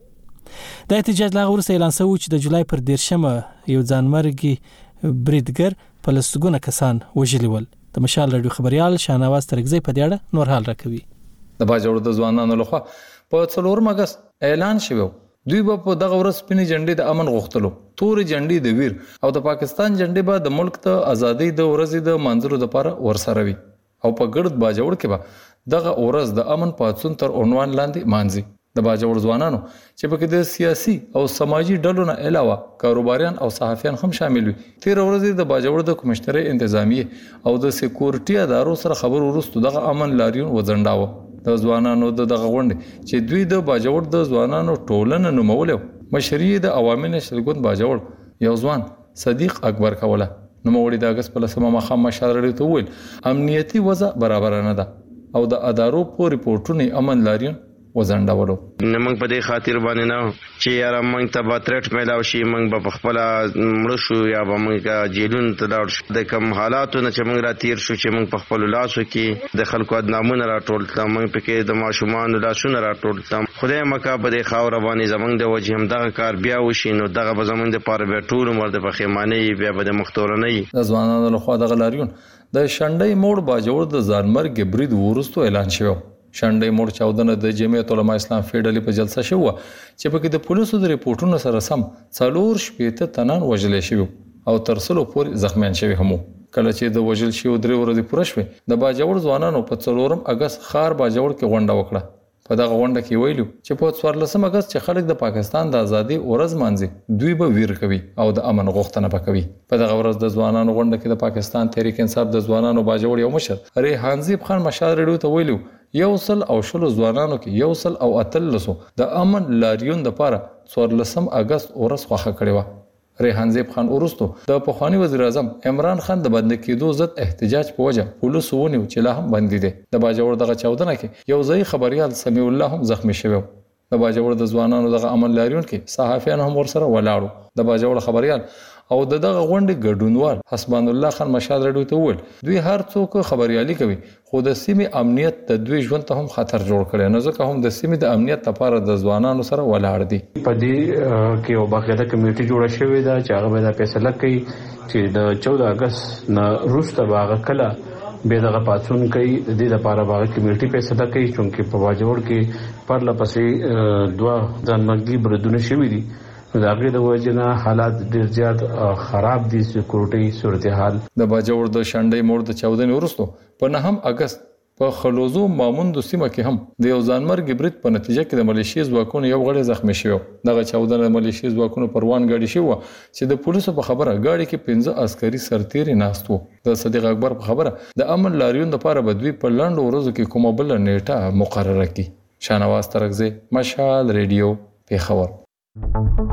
د احتجاج لا وروسته اعلان شوی چې د جولای پر دیرشمه یو ځانمرګي بریدګر په لسګونه کسان وژلي ول. د مشال رادیو خبريال شاهنواز ترګزی په دې اړه نور حال راکوي. د باجوړ د ځوانانو لخوا په څلورم اگست اعلان شوی دوی به په دغه ورځ سپینې جنډې د امن غوښتلو، تورې جنډې د ویر او د پاکستان جنډې به د ملک ته ازادۍ د ورځې د منځلو لپاره ورسره وي او په ګرد باجوړ کې به دغه ورځ د امن پاتون تر عنوان لاندې مانځي. د باجوړ ځوانانو چې پکې د سیاسي او سماجی ډلو نه علاوه کاروباریان او صحافیان هم شامل وي. تیر ورځ د باجوړ د کمشنري انتظامیه او د سکیورټي ادارو سره خبر ورسته دغه امن لاریون وځنډاوه. د ځوانانو د دغه غونډې چې دوی د باجوړ د ځوانانو ټولنه نومولې مشري د عوامي نشلګون باجوړ یو ځوان صدیق اکبر کوله نوموړي د اگست په لسمه مخه مشال لري ته ویل امنیتي وضع برابر نه ده او د ادارو په ریپورتونو امن لاریون وزنډولو. موږ په دې خاطر باندې نه چې یاره موږ ته به ترټ میلاو شي، موږ به په خپله مړه شو یا به موږ جیلونو ته لاړ شو. د کوم حالاتو نه چې موږ را تیر شو چې موږ په خپلو لاسو کې د خلکو ادنامونه راټول کړه، موږ پکې د ماشومانو لاسونه راټول کړه. خدای مکه په دې خاوره باندې زموږ د وجې همدغه کار بیا وشي نو دغه به زموږ دپاره بیا ټول عمر د پښیمانۍ بیا به د مختورنۍ. د ځوانانو لخوا دغه لاریون د شنډۍ موړ باجوړ د ځانمرګ برید وروسته اعلان شوی. شنډۍ موړ چاودنه د جمعیت علما اسلام فیډرالي په جلسه شو چې پکې د پولیسو د ریپورتونو سره سم څلور شپېته تنان وژل شوي او تر سلو پورې زخمیان شوي هم. کله چې د وژل شوي درې ورځې پوره شوې د باجوړ ځوانانو په څلورم اگست خار باجوړ کې غونډه وکړه. په دغه غونډه کې ویلو چې په څوارلسم اگست چې خلک د پاکستان د ازادۍ ورځ مانځي دوی به ویر کوي او د امن غوښتنه وکوي. په دغه ورځ د ځوانانو غونډه کې د پاکستان تحریک انصاف د ځوانانو باجوړ یو مشر ریحانزیب خان مشال ریډیو ته ویلو یو سل او شلو ځوانانو کې یو سل او اتلسو د امن لاریون لپاره څوارلسم اگست ورځ خوښه کړې وه. ریحانزیب خان ورستو د پخوانی وزیر اعظم عمران خان د بند کېدو ضد احتجاج په وجه پولیسو ونیو چې لا هم بندي دي. د باجوړ دغه چاودنه کې یو ځای خبريال سمیع الله هم زخمی شوی. د باجوړ د ځوانانو دغه امن لاریون کې صحافیان هم ورسره ولاړو. د باجوړ خبريال او د دغه غونډې ګډونوال حسبان الله خان مشال رډیو ته وویل دوی هر څوک خبريالي کوي خو د سیمې امنیت د دوی ژوند ته هم خطر جوړ کړي نو ځکه هم د سیمې د امنیت لپاره د ځوانانو سره ولاړ دي. په دې کې یو باقاعده کمیټه جوړه شوې ده چې هغه به فیصله کوي چې د چودہ اگست نه وروسته به کله به دغه پاتون کوي. د دې لپاره به کمیټه فیصله کوي چې په باجوړ کې پرله پسې دوه ځانمرګي بریدونه شوي دي. د هغې د وجې نه حالات ډېر زیات خراب دي. سکیورټي صورتحال د باجوړ د شنډۍ موړ د چاودنې وروسته په نهم اگست په خلوزو ماموندو سیمه کې هم د یو ځانمرګي برید په نتیجه کې د ملیشي ځواکونو یو غړی زخمی شو. دغه چاودنه د ملیشي ځواکونو پروان غاډي شو چې د پولیسو په خبره غاډي کې پنځه عسکري سرتیري ناست وو. د صدیق اکبر په خبره د امن لاریون لپاره به دوی په لاندو ورځو کې کومه بل نیټه مقرره کړي. شاهنواز ترګزی مشال ریډیو پیښور.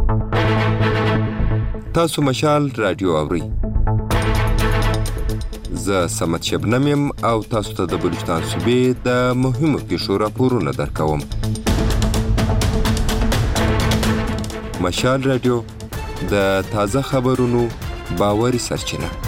تاسو مشال رادیو اورئ. زه سمت شبنم یم او تاسو ته د بلوچستان صوبې د مهمو پیښو راپورونه درکوم. مشال رادیو د تازه خبرونو باوري سرچینه.